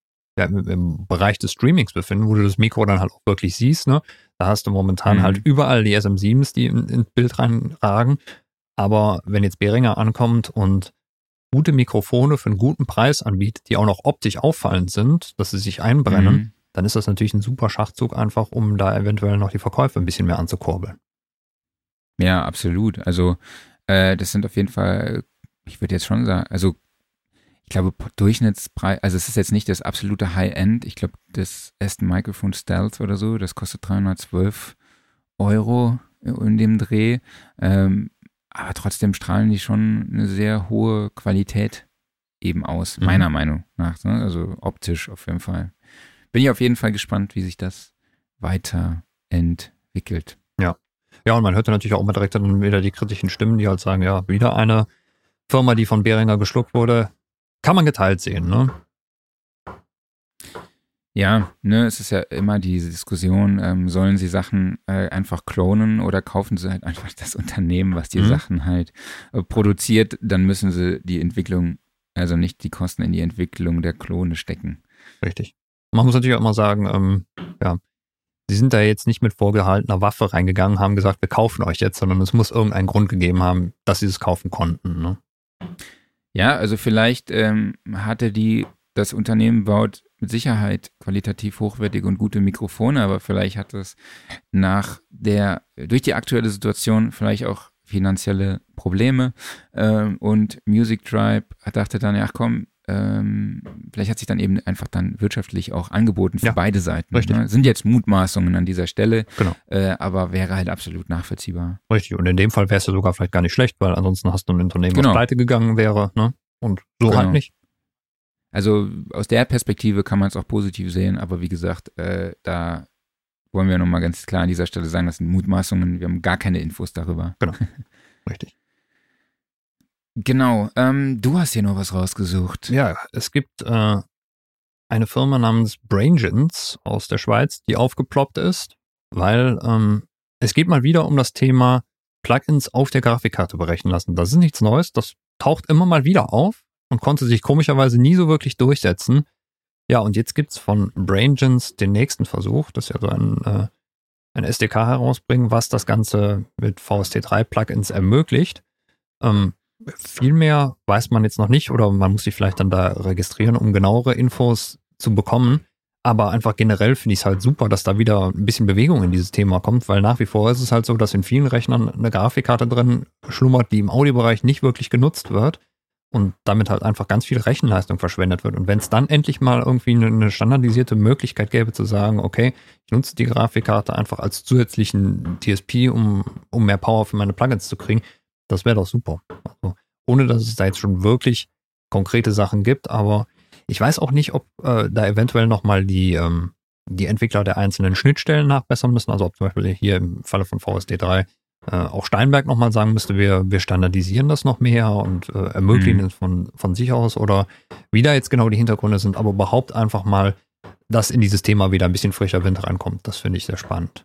im Bereich des Streamings befinden, wo du das Mikro dann halt auch wirklich siehst, ne? Da hast du momentan halt überall die SM7s, die ins Bild reinragen. Aber wenn jetzt Behringer ankommt und gute Mikrofone für einen guten Preis anbietet, die auch noch optisch auffallend sind, dass sie sich einbrennen, dann ist das natürlich ein super Schachzug einfach, um da eventuell noch die Verkäufe ein bisschen mehr anzukurbeln. Ja, absolut. Also das sind auf jeden Fall, ich würde jetzt schon sagen, also ich glaube Durchschnittspreis, also es ist jetzt nicht das absolute High-End, ich glaube das Aston Microphone Stealth oder so, das kostet 312 € in dem Dreh, aber trotzdem strahlen die schon eine sehr hohe Qualität eben aus, meiner Meinung nach, ne? Also optisch auf jeden Fall. Bin ich auf jeden Fall gespannt, wie sich das weiterentwickelt. Ja, und man hört dann natürlich auch immer direkt dann wieder die kritischen Stimmen, die halt sagen, ja, wieder eine Firma, die von Behringer geschluckt wurde. Kann man geteilt sehen, ne? Ja, ne, es ist ja immer diese Diskussion, sollen sie Sachen einfach klonen oder kaufen sie halt einfach das Unternehmen, was die Sachen halt produziert, dann müssen sie die Entwicklung, also nicht die Kosten in die Entwicklung der Klone stecken. Richtig. Man muss natürlich auch immer sagen, sie sind da jetzt nicht mit vorgehaltener Waffe reingegangen, haben gesagt, wir kaufen euch jetzt, sondern es muss irgendeinen Grund gegeben haben, dass sie es kaufen konnten, ne? Ja, also vielleicht hatte das Unternehmen baut mit Sicherheit qualitativ hochwertige und gute Mikrofone, aber vielleicht hat es durch die aktuelle Situation vielleicht auch finanzielle Probleme und Music Tribe dachte dann, ja komm, vielleicht hat sich dann eben einfach dann wirtschaftlich auch angeboten für beide Seiten. Richtig. Ne? Sind jetzt Mutmaßungen an dieser Stelle, Genau. Aber wäre halt absolut nachvollziehbar. Richtig, und in dem Fall wäre es ja sogar vielleicht gar nicht schlecht, weil ansonsten hast du ein Unternehmen, was pleite gegangen wäre, ne? Und so halt nicht. Also aus der Perspektive kann man es auch positiv sehen, aber wie gesagt, da wollen wir nochmal ganz klar an dieser Stelle sagen, das sind Mutmaßungen, wir haben gar keine Infos darüber. Genau, richtig. Genau, du hast hier noch was rausgesucht. Ja, es gibt eine Firma namens Braingens aus der Schweiz, die aufgeploppt ist, weil es geht mal wieder um das Thema Plugins auf der Grafikkarte berechnen lassen. Das ist nichts Neues, das taucht immer mal wieder auf und konnte sich komischerweise nie so wirklich durchsetzen. Ja, und jetzt gibt's von Braingens den nächsten Versuch, das ist ja so ein SDK herausbringen, was das Ganze mit VST3-Plugins ermöglicht. Viel mehr weiß man jetzt noch nicht oder man muss sich vielleicht dann da registrieren, um genauere Infos zu bekommen. Aber einfach generell finde ich es halt super, dass da wieder ein bisschen Bewegung in dieses Thema kommt, weil nach wie vor ist es halt so, dass in vielen Rechnern eine Grafikkarte drin schlummert, die im Audiobereich nicht wirklich genutzt wird und damit halt einfach ganz viel Rechenleistung verschwendet wird. Und wenn es dann endlich mal irgendwie eine standardisierte Möglichkeit gäbe zu sagen, okay, ich nutze die Grafikkarte einfach als zusätzlichen TSP, um mehr Power für meine Plugins zu kriegen, das wäre doch super. Also, ohne dass es da jetzt schon wirklich konkrete Sachen gibt, aber ich weiß auch nicht, ob da eventuell nochmal die Entwickler der einzelnen Schnittstellen nachbessern müssen. Also ob zum Beispiel hier im Falle von VST3 auch Steinberg nochmal sagen müsste, wir standardisieren das noch mehr und ermöglichen es von sich aus oder wie da jetzt genau die Hintergründe sind, aber überhaupt einfach mal, dass in dieses Thema wieder ein bisschen frischer Wind reinkommt. Das finde ich sehr spannend.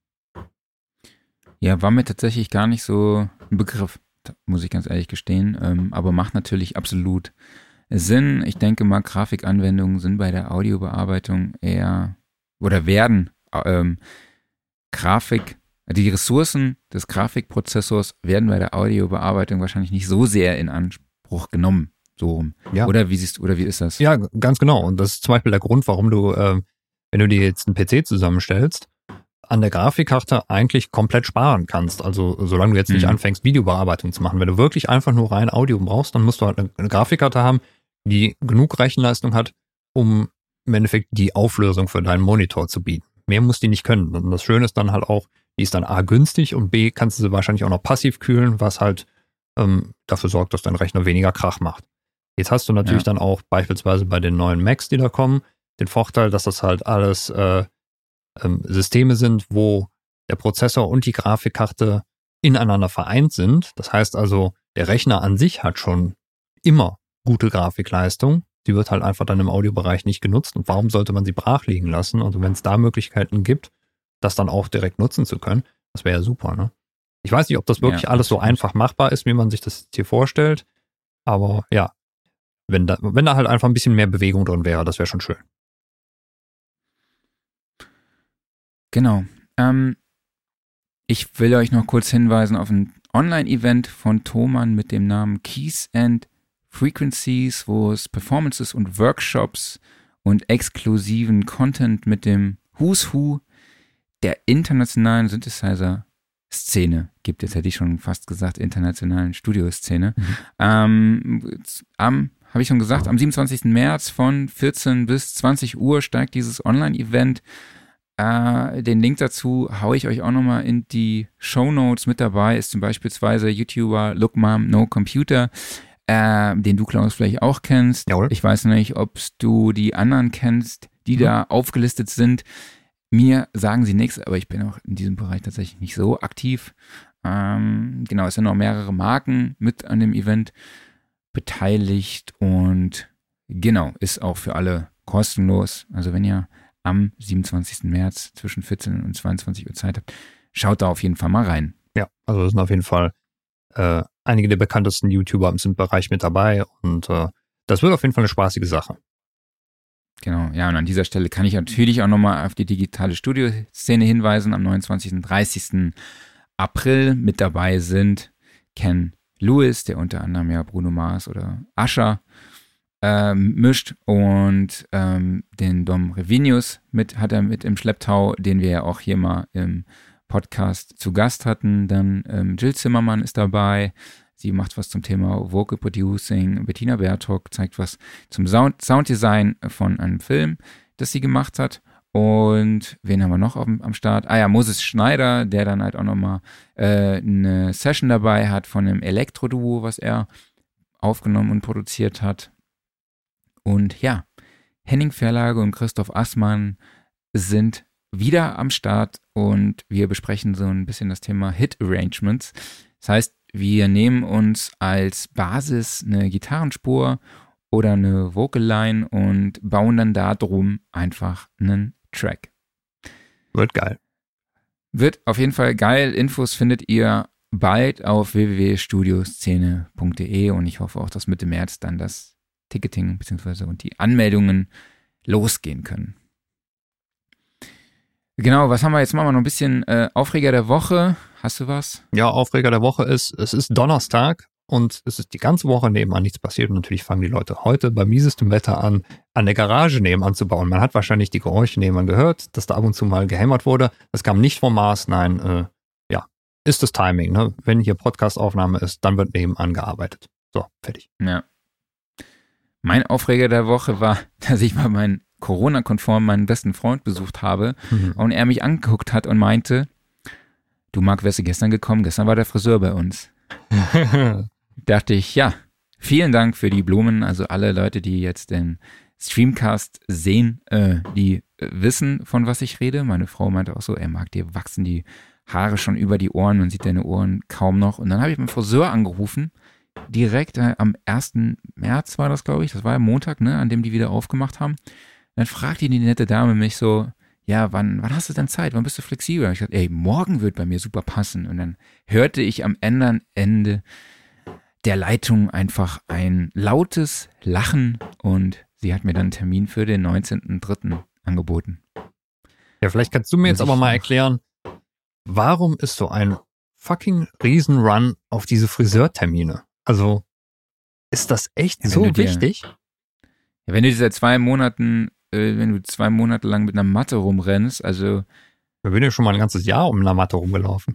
Ja, war mir tatsächlich gar nicht so ein Begriff, muss ich ganz ehrlich gestehen, aber macht natürlich absolut Sinn. Ich denke mal, Grafikanwendungen sind bei der Audiobearbeitung eher oder werden die Ressourcen des Grafikprozessors werden bei der Audiobearbeitung wahrscheinlich nicht so sehr in Anspruch Anspruch genommen. So rum. Ja. Oder wie ist das? Ja, ganz genau. Und das ist zum Beispiel der Grund, warum du, wenn du dir jetzt einen PC zusammenstellst, an der Grafikkarte eigentlich komplett sparen kannst. Also solange du jetzt nicht anfängst, Videobearbeitung zu machen. Wenn du wirklich einfach nur rein Audio brauchst, dann musst du halt eine Grafikkarte haben, die genug Rechenleistung hat, um im Endeffekt die Auflösung für deinen Monitor zu bieten. Mehr muss die nicht können. Und das Schöne ist dann halt auch, die ist dann A günstig und B kannst du sie wahrscheinlich auch noch passiv kühlen, was halt dafür sorgt, dass dein Rechner weniger Krach macht. Jetzt hast du natürlich dann auch beispielsweise bei den neuen Macs, die da kommen, den Vorteil, dass das halt alles Systeme sind, wo der Prozessor und die Grafikkarte ineinander vereint sind. Das heißt also, der Rechner an sich hat schon immer gute Grafikleistung. Die wird halt einfach dann im Audiobereich nicht genutzt. Und warum sollte man sie brach liegen lassen? Also wenn es da Möglichkeiten gibt, das dann auch direkt nutzen zu können, das wäre ja super, ne? Ich weiß nicht, ob das wirklich alles so einfach machbar ist, wie man sich das hier vorstellt. Aber ja, wenn da halt einfach ein bisschen mehr Bewegung drin wäre, das wäre schon schön. Genau. Ich will euch noch kurz hinweisen auf ein Online-Event von Thomann mit dem Namen Keys and Frequencies, wo es Performances und Workshops und exklusiven Content mit dem Who's Who der internationalen Synthesizer-Szene gibt. Jetzt hätte ich schon fast gesagt, internationalen Studioszene. Habe ich schon gesagt, am 27. März von 14 bis 20 Uhr steigt dieses Online-Event. Den Link dazu haue ich euch auch nochmal in die Shownotes mit dabei. Ist zum Beispiel YouTuber Look Mom No Computer, den du, Klaus, vielleicht auch kennst. Jawohl. Ich weiß nicht, ob du die anderen kennst, die da aufgelistet sind. Mir sagen sie nichts, aber ich bin auch in diesem Bereich tatsächlich nicht so aktiv. Genau, es sind noch mehrere Marken mit an dem Event beteiligt und genau, ist auch für alle kostenlos. Also wenn ihr am 27. März zwischen 14 und 22 Uhr Zeit habt, schaut da auf jeden Fall mal rein. Ja, also es sind auf jeden Fall einige der bekanntesten YouTuber im Synth-Bereich mit dabei und das wird auf jeden Fall eine spaßige Sache. Genau, ja, und an dieser Stelle kann ich natürlich auch nochmal auf die digitale Studioszene hinweisen. Am 29. und 30. April mit dabei sind Ken Lewis, der unter anderem ja Bruno Mars oder Usher mischt und den Dom Revinius hat er mit im Schlepptau, den wir ja auch hier mal im Podcast zu Gast hatten. Dann Jill Zimmermann ist dabei. Sie macht was zum Thema Vocal Producing. Bettina Bertok zeigt was zum Sounddesign von einem Film, das sie gemacht hat. Und wen haben wir noch am Start? Moses Schneider, der dann halt auch nochmal eine Session dabei hat von einem Elektro-Duo, was er aufgenommen und produziert hat. Und ja, Henning Verlage und Christoph Assmann sind wieder am Start und wir besprechen so ein bisschen das Thema Hit Arrangements. Das heißt, wir nehmen uns als Basis eine Gitarrenspur oder eine Vocal Line und bauen dann darum einfach einen Track. Wird geil. Wird auf jeden Fall geil. Infos findet ihr bald auf www.studioszene.de und ich hoffe auch, dass Mitte März dann das Ticketing bzw. und die Anmeldungen losgehen können. Genau, was haben wir jetzt? Machen wir noch ein bisschen Aufreger der Woche. Hast du was? Ja, Aufreger der Woche ist, es ist Donnerstag und es ist die ganze Woche nebenan nichts passiert und natürlich fangen die Leute heute bei miesestem Wetter an der Garage nebenan zu bauen. Man hat wahrscheinlich die Geräusche nebenan gehört, dass da ab und zu mal gehämmert wurde. Das kam nicht vom Mars, nein, ist das Timing. Ne? Wenn hier Podcast-Aufnahme ist, dann wird nebenan gearbeitet. So, fertig. Ja. Mein Aufreger der Woche war, dass ich mal Corona-konform meinen besten Freund besucht habe und er mich angeguckt hat und meinte, du Marc, wärst du gestern gekommen? Gestern war der Friseur bei uns. Dachte ich, ja, vielen Dank für die Blumen. Also alle Leute, die jetzt den Streamcast sehen, die wissen, von was ich rede. Meine Frau meinte auch so, Marc, dir wachsen die Haare schon über die Ohren, man sieht deine Ohren kaum noch. Und dann habe ich beim Friseur angerufen, direkt am 1. März war das, glaube ich. Das war ja Montag, ne, an dem die wieder aufgemacht haben. Dann fragte die nette Dame mich so, ja, wann hast du denn Zeit? Wann bist du flexibel? Und ich dachte, morgen wird bei mir super passen. Und dann hörte ich am anderen Ende der Leitung einfach ein lautes Lachen und sie hat mir dann einen Termin für den 19.03. angeboten. Ja, vielleicht kannst du mir jetzt aber mal erklären, warum ist so ein fucking Riesenrun auf diese Friseurtermine? Also, Ist das echt Ja, so wichtig? Ja, wenn du seit 2 Monaten, wenn du 2 Monate lang mit einer Matte rumrennst, also Wir bin ja schon mal ein ganzes Jahr um eine Matte rumgelaufen.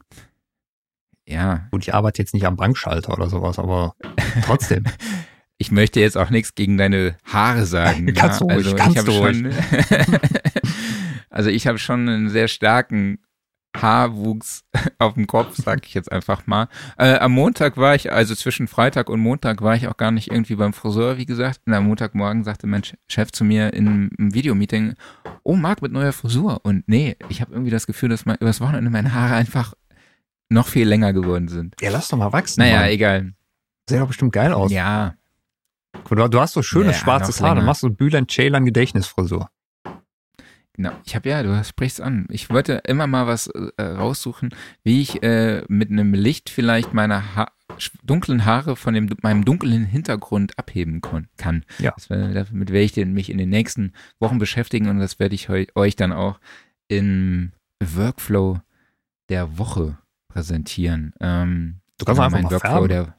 ja. Gut, ich arbeite jetzt nicht am Bankschalter oder sowas, aber trotzdem. Ich möchte jetzt auch nichts gegen deine Haare sagen. Kannst du ruhig, also kannst du ruhig. Also ich habe schon einen sehr starken Haarwuchs auf dem Kopf, sag ich jetzt einfach mal. Am Montag war ich, also zwischen Freitag und Montag war ich auch gar nicht irgendwie beim Friseur, wie gesagt. Und am Montagmorgen sagte mein Chef zu mir in einem Videomeeting, oh, Marc mit neuer Frisur. Und nee, ich habe irgendwie das Gefühl, dass übers Wochenende meine Haare einfach noch viel länger geworden sind. Ja, lass doch mal wachsen. Naja, Mann. egal. Sieht doch bestimmt geil aus. Ja, Du hast so schönes Ja, schwarzes noch Haar, dann länger. machst du Bülent Ceylan Gedächtnisfrisur. genau. Du sprichst an. Ich wollte immer mal was raussuchen, wie ich mit einem Licht vielleicht meine dunklen Haare von meinem dunklen Hintergrund abheben kann. Ja. Damit werde ich mich in den nächsten Wochen beschäftigen und das werde ich euch dann auch im Workflow der Woche präsentieren. Du kannst einfach mal färben.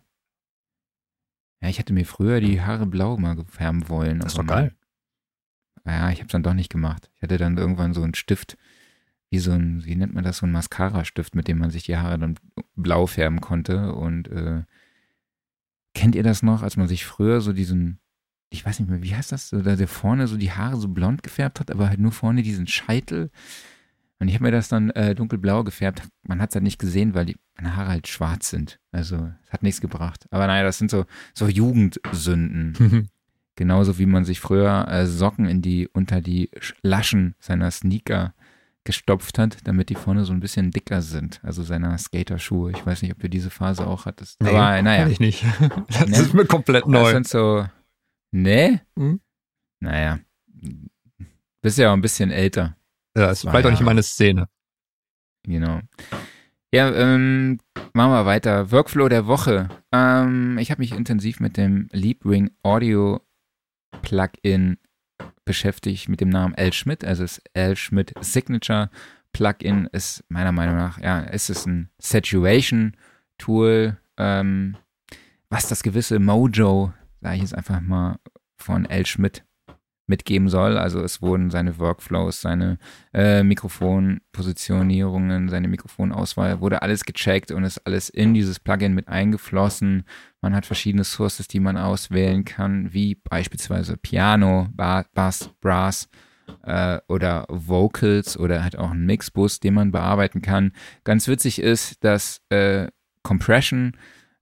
Ja, ich hätte mir früher die Haare blau mal färben wollen. Das ist aber doch geil. Ja, ich habe es dann doch nicht gemacht. Ich hatte dann irgendwann so einen Stift, wie nennt man das, so ein Mascara-Stift, mit dem man sich die Haare dann blau färben konnte. Und kennt ihr das noch, als man sich früher so ich weiß nicht mehr, wie heißt das, so, da der vorne so die Haare so blond gefärbt hat, aber halt nur vorne diesen Scheitel. Und ich habe mir das dann dunkelblau gefärbt. Man hat es halt nicht gesehen, weil meine Haare halt schwarz sind. Also es hat nichts gebracht. Aber naja, das sind so Jugendsünden. Genauso wie man sich früher Socken unter die Laschen seiner Sneaker gestopft hat, damit die vorne so ein bisschen dicker sind. Also seiner Skaterschuhe. Ich weiß nicht, ob du diese Phase auch hattest. Nee, aber naja. kann ich nicht. Das Ne? ist mir komplett neu. Das sind so, ne? Hm? Naja. Bist ja auch ein bisschen älter. Ja, ist vielleicht auch nicht meine Szene. Genau. Ja, machen wir weiter. Workflow der Woche. Ich habe mich intensiv mit dem Leapwing Audio Plugin beschäftigt mit dem Namen L. Schmidt. Also das L. Schmidt Signature Plugin ist meiner Meinung nach, ja, es ist ein Saturation Tool, was das gewisse Mojo, sage ich jetzt einfach mal, von L. Schmidt mitgeben soll. Also es wurden seine Workflows, seine Mikrofonpositionierungen, seine Mikrofonauswahl, wurde alles gecheckt und ist alles in dieses Plugin mit eingeflossen. Man hat verschiedene Sources, die man auswählen kann, wie beispielsweise Piano, Bass, Brass oder Vocals oder halt auch einen Mixbus, den man bearbeiten kann. Ganz witzig ist, dass Compression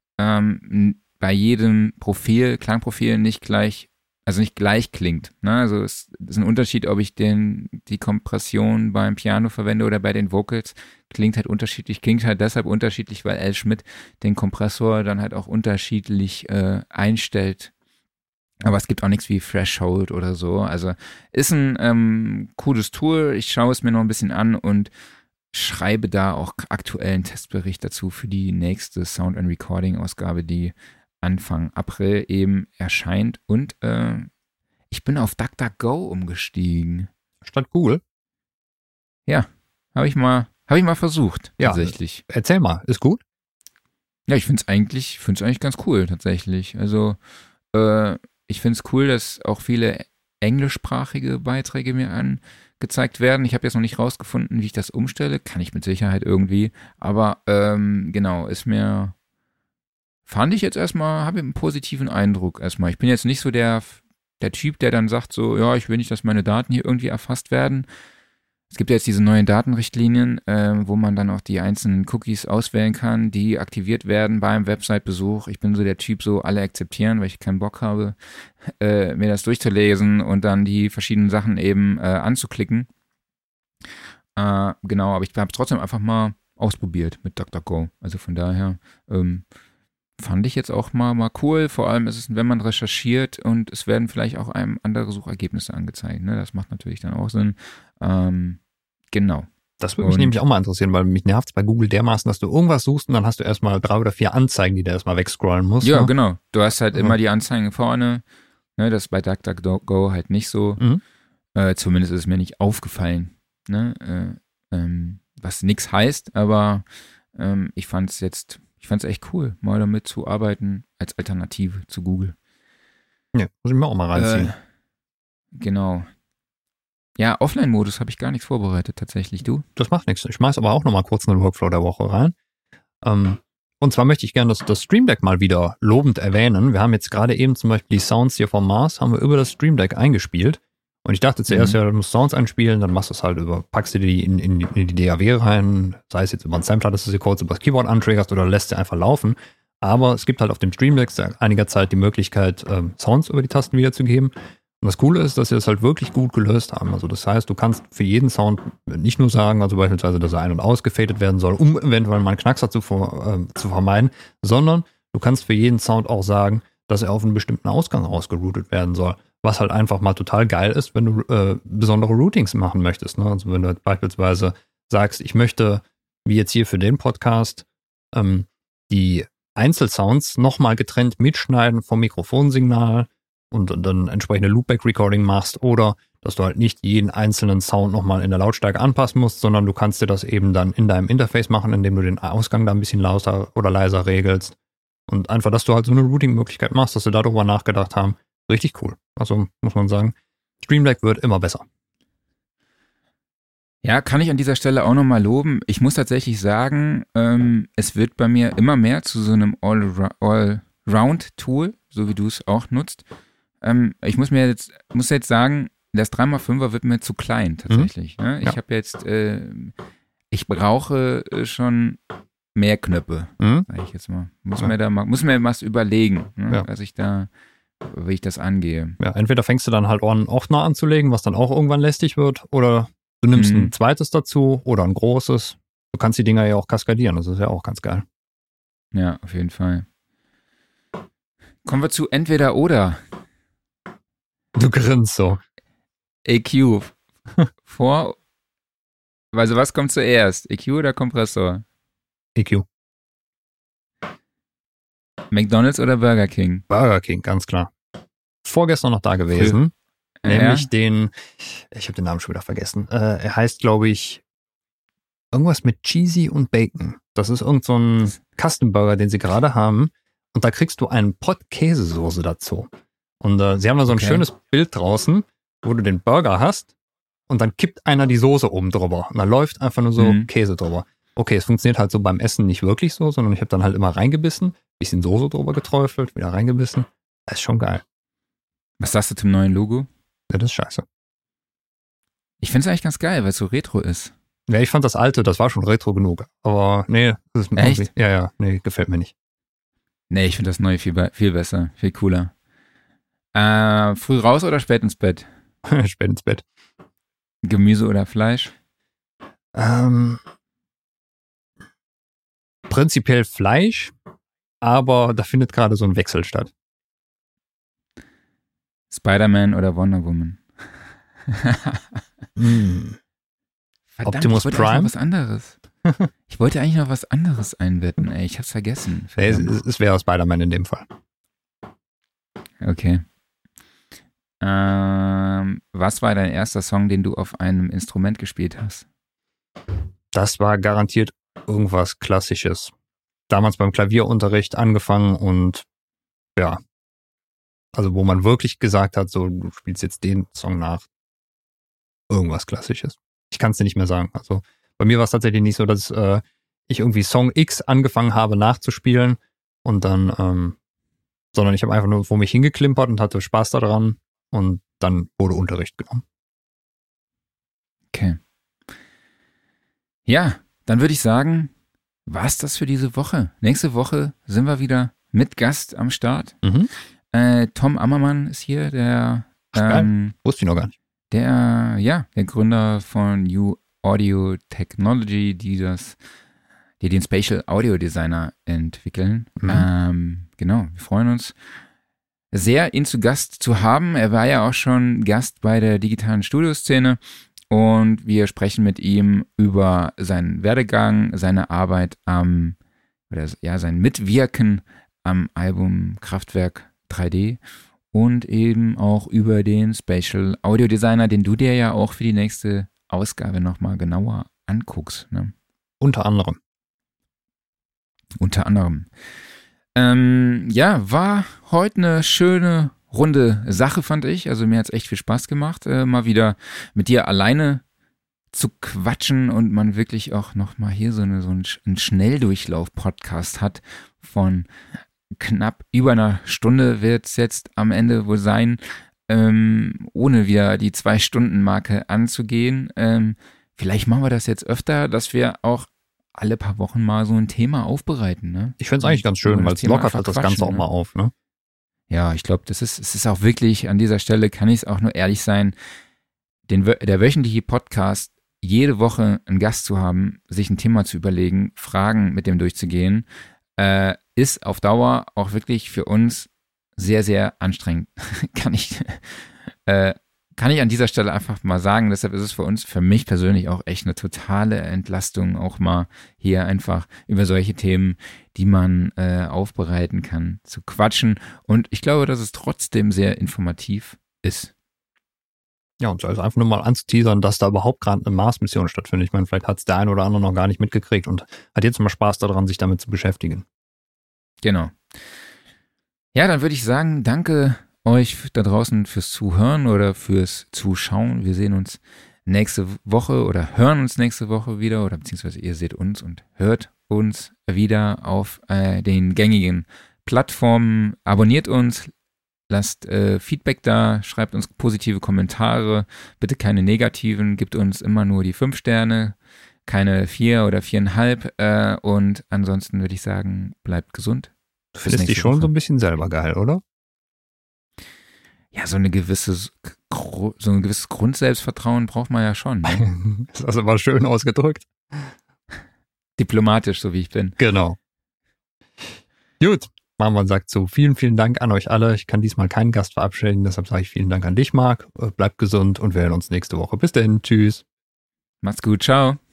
bei jedem Klangprofil nicht gleich klingt. Ne? Also es ist ein Unterschied, ob ich die Kompression beim Piano verwende oder bei den Vocals. Klingt halt deshalb unterschiedlich, weil L. Schmidt den Kompressor dann halt auch unterschiedlich einstellt. Aber es gibt auch nichts wie Threshold oder so. Also ist ein cooles Tool. Ich schaue es mir noch ein bisschen an und schreibe da auch aktuellen Testbericht dazu für die nächste Sound and Recording Ausgabe, die Anfang April eben erscheint und ich bin auf DuckDuckGo umgestiegen. Statt Google? Ja, habe ich mal versucht, Ja, tatsächlich. Erzähl mal, ist gut? Ja, ich finde es eigentlich ganz cool, tatsächlich. Also ich finde es cool, dass auch viele englischsprachige Beiträge mir angezeigt werden. Ich habe jetzt noch nicht rausgefunden, wie ich das umstelle. Kann ich mit Sicherheit irgendwie. Aber genau, fand ich jetzt erstmal, habe einen positiven Eindruck erstmal. Ich bin jetzt nicht so der Typ, der dann sagt so, ja, ich will nicht, dass meine Daten hier irgendwie erfasst werden. Es gibt ja jetzt diese neuen Datenrichtlinien, wo man dann auch die einzelnen Cookies auswählen kann, die aktiviert werden beim Website-Besuch. Ich bin so der Typ, so alle akzeptieren, weil ich keinen Bock habe, mir das durchzulesen und dann die verschiedenen Sachen eben anzuklicken. Genau, aber ich habe es trotzdem einfach mal ausprobiert mit DuckDuckGo. Also von daher fand ich jetzt auch mal cool. Vor allem ist es, wenn man recherchiert und es werden vielleicht auch einem andere Suchergebnisse angezeigt. Ne? Das macht natürlich dann auch Sinn. Genau. Das würde mich nämlich auch mal interessieren, weil mich nervt es bei Google dermaßen, dass du irgendwas suchst und dann hast du erstmal 3 oder 4 Anzeigen, die du erstmal wegscrollen musst. Ja, ne? genau. Du hast halt immer die Anzeigen vorne. Ne? Das ist bei DuckDuckGo halt nicht so. Zumindest ist es mir nicht aufgefallen. Ne? Was nichts heißt, aber ich fand's echt cool, mal damit zu arbeiten als Alternative zu Google. Nee, muss ich mir auch mal reinziehen. Genau. Ja, Offline-Modus habe ich gar nichts vorbereitet, tatsächlich. Du? Das macht nichts. Ich schmeiß aber auch noch mal kurz einen Workflow der Woche rein. Und zwar möchte ich gerne das Stream Deck mal wieder lobend erwähnen. Wir haben jetzt gerade eben zum Beispiel die Sounds hier vom Mars, haben wir über das Stream Deck eingespielt. Und ich dachte zuerst, ja, du musst Sounds einspielen, dann machst du es halt packst du die in die DAW rein, sei es jetzt über einen Sampler, dass du sie kurz über das Keyboard antriggerst oder lässt sie einfach laufen. Aber es gibt halt auf dem Stream Deck seit einiger Zeit die Möglichkeit, Sounds über die Tasten wiederzugeben. Und das Coole ist, dass sie das halt wirklich gut gelöst haben. Also das heißt, du kannst für jeden Sound nicht nur sagen, also beispielsweise, dass er ein- und ausgefadet werden soll, um eventuell mal einen Knackser zu vermeiden, sondern du kannst für jeden Sound auch sagen, dass er auf einen bestimmten Ausgang ausgeroutet werden soll. Was halt einfach mal total geil ist, wenn du besondere Routings machen möchtest. Ne? Also wenn du beispielsweise sagst, ich möchte, wie jetzt hier für den Podcast, die Einzelsounds nochmal getrennt mitschneiden vom Mikrofonsignal und dann entsprechende Loopback-Recording machst oder dass du halt nicht jeden einzelnen Sound nochmal in der Lautstärke anpassen musst, sondern du kannst dir das eben dann in deinem Interface machen, indem du den Ausgang da ein bisschen lauter oder leiser regelst. Und einfach, dass du halt so eine Routing-Möglichkeit machst, dass wir darüber nachgedacht haben. Richtig cool. Also muss man sagen, Stream Deck wird immer besser. Ja, kann ich an dieser Stelle auch nochmal loben. Ich muss tatsächlich sagen, es wird bei mir immer mehr zu so einem All-Round-Tool, so wie du es auch nutzt. Ich muss jetzt sagen, das 3x5er wird mir zu klein tatsächlich. Ne? Ich habe jetzt, ich brauche schon mehr Knöpfe, sage ich jetzt mal. Muss mir was überlegen, ne? Wie ich das angehe. Ja, entweder fängst du dann halt einen Ordner anzulegen, was dann auch irgendwann lästig wird, oder du nimmst ein zweites dazu oder ein großes. Du kannst die Dinger ja auch kaskadieren, das ist ja auch ganz geil. Ja, auf jeden Fall. Kommen wir zu entweder oder. Du grinst so. EQ. Also was kommt zuerst? EQ oder Kompressor? EQ. McDonald's oder Burger King? Burger King, ganz klar. Vorgestern noch da gewesen. Nämlich ich habe den Namen schon wieder vergessen. Er heißt, glaube ich, irgendwas mit Cheesy und Bacon. Das ist irgend so ein Custom Burger, den sie gerade haben. Und da kriegst du einen Pott Käsesoße dazu. Und sie haben da so ein schönes Bild draußen, wo du den Burger hast und dann kippt einer die Soße oben drüber. Und da läuft einfach nur so Käse drüber. Okay, es funktioniert halt so beim Essen nicht wirklich so, sondern ich habe dann halt immer reingebissen, bisschen Soße drüber geträufelt, wieder reingebissen. Das ist schon geil. Was sagst du zum neuen Logo? Ja, das ist scheiße. Ich finde es eigentlich ganz geil, weil es so retro ist. Ja, ich fand das alte, das war schon retro genug. Aber nee, das ist echt? Nee, gefällt mir nicht. Nee, ich finde das neue viel besser, viel cooler. Früh raus oder spät ins Bett? Spät ins Bett. Gemüse oder Fleisch? Prinzipiell Fleisch, aber da findet gerade so ein Wechsel statt. Spider-Man oder Wonder Woman? Verdammt, Optimus Prime? Was anderes. Ich wollte eigentlich noch was anderes einwetten, ey. Ich hab's vergessen. Es wäre Spider-Man in dem Fall. Okay. Was war dein erster Song, den du auf einem Instrument gespielt hast? Das war garantiert irgendwas Klassisches. Damals beim Klavierunterricht angefangen und ja, also wo man wirklich gesagt hat, so du spielst jetzt den Song nach. Irgendwas Klassisches. Ich kann es dir nicht mehr sagen. Also bei mir war es tatsächlich nicht so, dass ich irgendwie Song X angefangen habe nachzuspielen und dann, sondern ich habe einfach nur vor mich hingeklimpert und hatte Spaß daran und dann wurde Unterricht genommen. Okay. Ja, dann würde ich sagen, war's das für diese Woche. Nächste Woche sind wir wieder mit Gast am Start. Tom Ammermann ist hier, der wusste ich noch gar nicht. Der Gründer von New Audio Technology, die den Spatial Audio Designer entwickeln. Genau, wir freuen uns sehr, ihn zu Gast zu haben. Er war ja auch schon Gast bei der digitalen Studioszene und wir sprechen mit ihm über seinen Werdegang, seine Arbeit sein Mitwirken am Album Kraftwerk 3D und eben auch über den Spatial Audio Designer, den du dir ja auch für die nächste Ausgabe nochmal genauer anguckst. Ne? Unter anderem. War heute eine schöne runde Sache, fand ich. Also mir hat es echt viel Spaß gemacht, mal wieder mit dir alleine zu quatschen und man wirklich auch nochmal hier so einen Schnelldurchlauf-Podcast hat von knapp über einer Stunde wird es jetzt am Ende wohl sein, ohne wieder die 2-Stunden-Marke anzugehen. Vielleicht machen wir das jetzt öfter, dass wir auch alle paar Wochen mal so ein Thema aufbereiten. Ne? Ich finde es eigentlich ganz schön, weil es lockert halt das Ganze auch mal auf. Ne? Ja, ich glaube, es ist auch wirklich, an dieser Stelle kann ich es auch nur ehrlich sein, der wöchentliche Podcast, jede Woche einen Gast zu haben, sich ein Thema zu überlegen, Fragen mit dem durchzugehen, ist auf Dauer auch wirklich für uns sehr, sehr anstrengend. Kann ich an dieser Stelle einfach mal sagen. Deshalb ist es für mich persönlich auch echt eine totale Entlastung, auch mal hier einfach über solche Themen, die man aufbereiten kann, zu quatschen. Und ich glaube, dass es trotzdem sehr informativ ist. Ja, und so also einfach nur mal anzuteasern, dass da überhaupt gerade eine Mars-Mission stattfindet. Ich meine, vielleicht hat es der eine oder andere noch gar nicht mitgekriegt und hat jetzt mal Spaß daran, sich damit zu beschäftigen. Genau. Ja, dann würde ich sagen, danke euch da draußen fürs Zuhören oder fürs Zuschauen. Wir sehen uns nächste Woche oder hören uns nächste Woche wieder oder beziehungsweise ihr seht uns und hört uns wieder auf den gängigen Plattformen. Abonniert uns, lasst Feedback da, schreibt uns positive Kommentare, bitte keine negativen, gebt uns immer nur die 5 Sterne, keine 4 oder 4,5 und ansonsten würde ich sagen, bleibt gesund. Du findest dich schon so ein bisschen selber geil, oder? Ja, so ein gewisses Grundselbstvertrauen braucht man ja schon. Ne? Das ist aber schön ausgedrückt. Diplomatisch, so wie ich bin. Genau. Gut, Marwan sagt so, vielen, vielen Dank an euch alle. Ich kann diesmal keinen Gast verabschieden, deshalb sage ich vielen Dank an dich, Marc. Bleibt gesund und wir hören uns nächste Woche. Bis dann, tschüss. Macht's gut, ciao.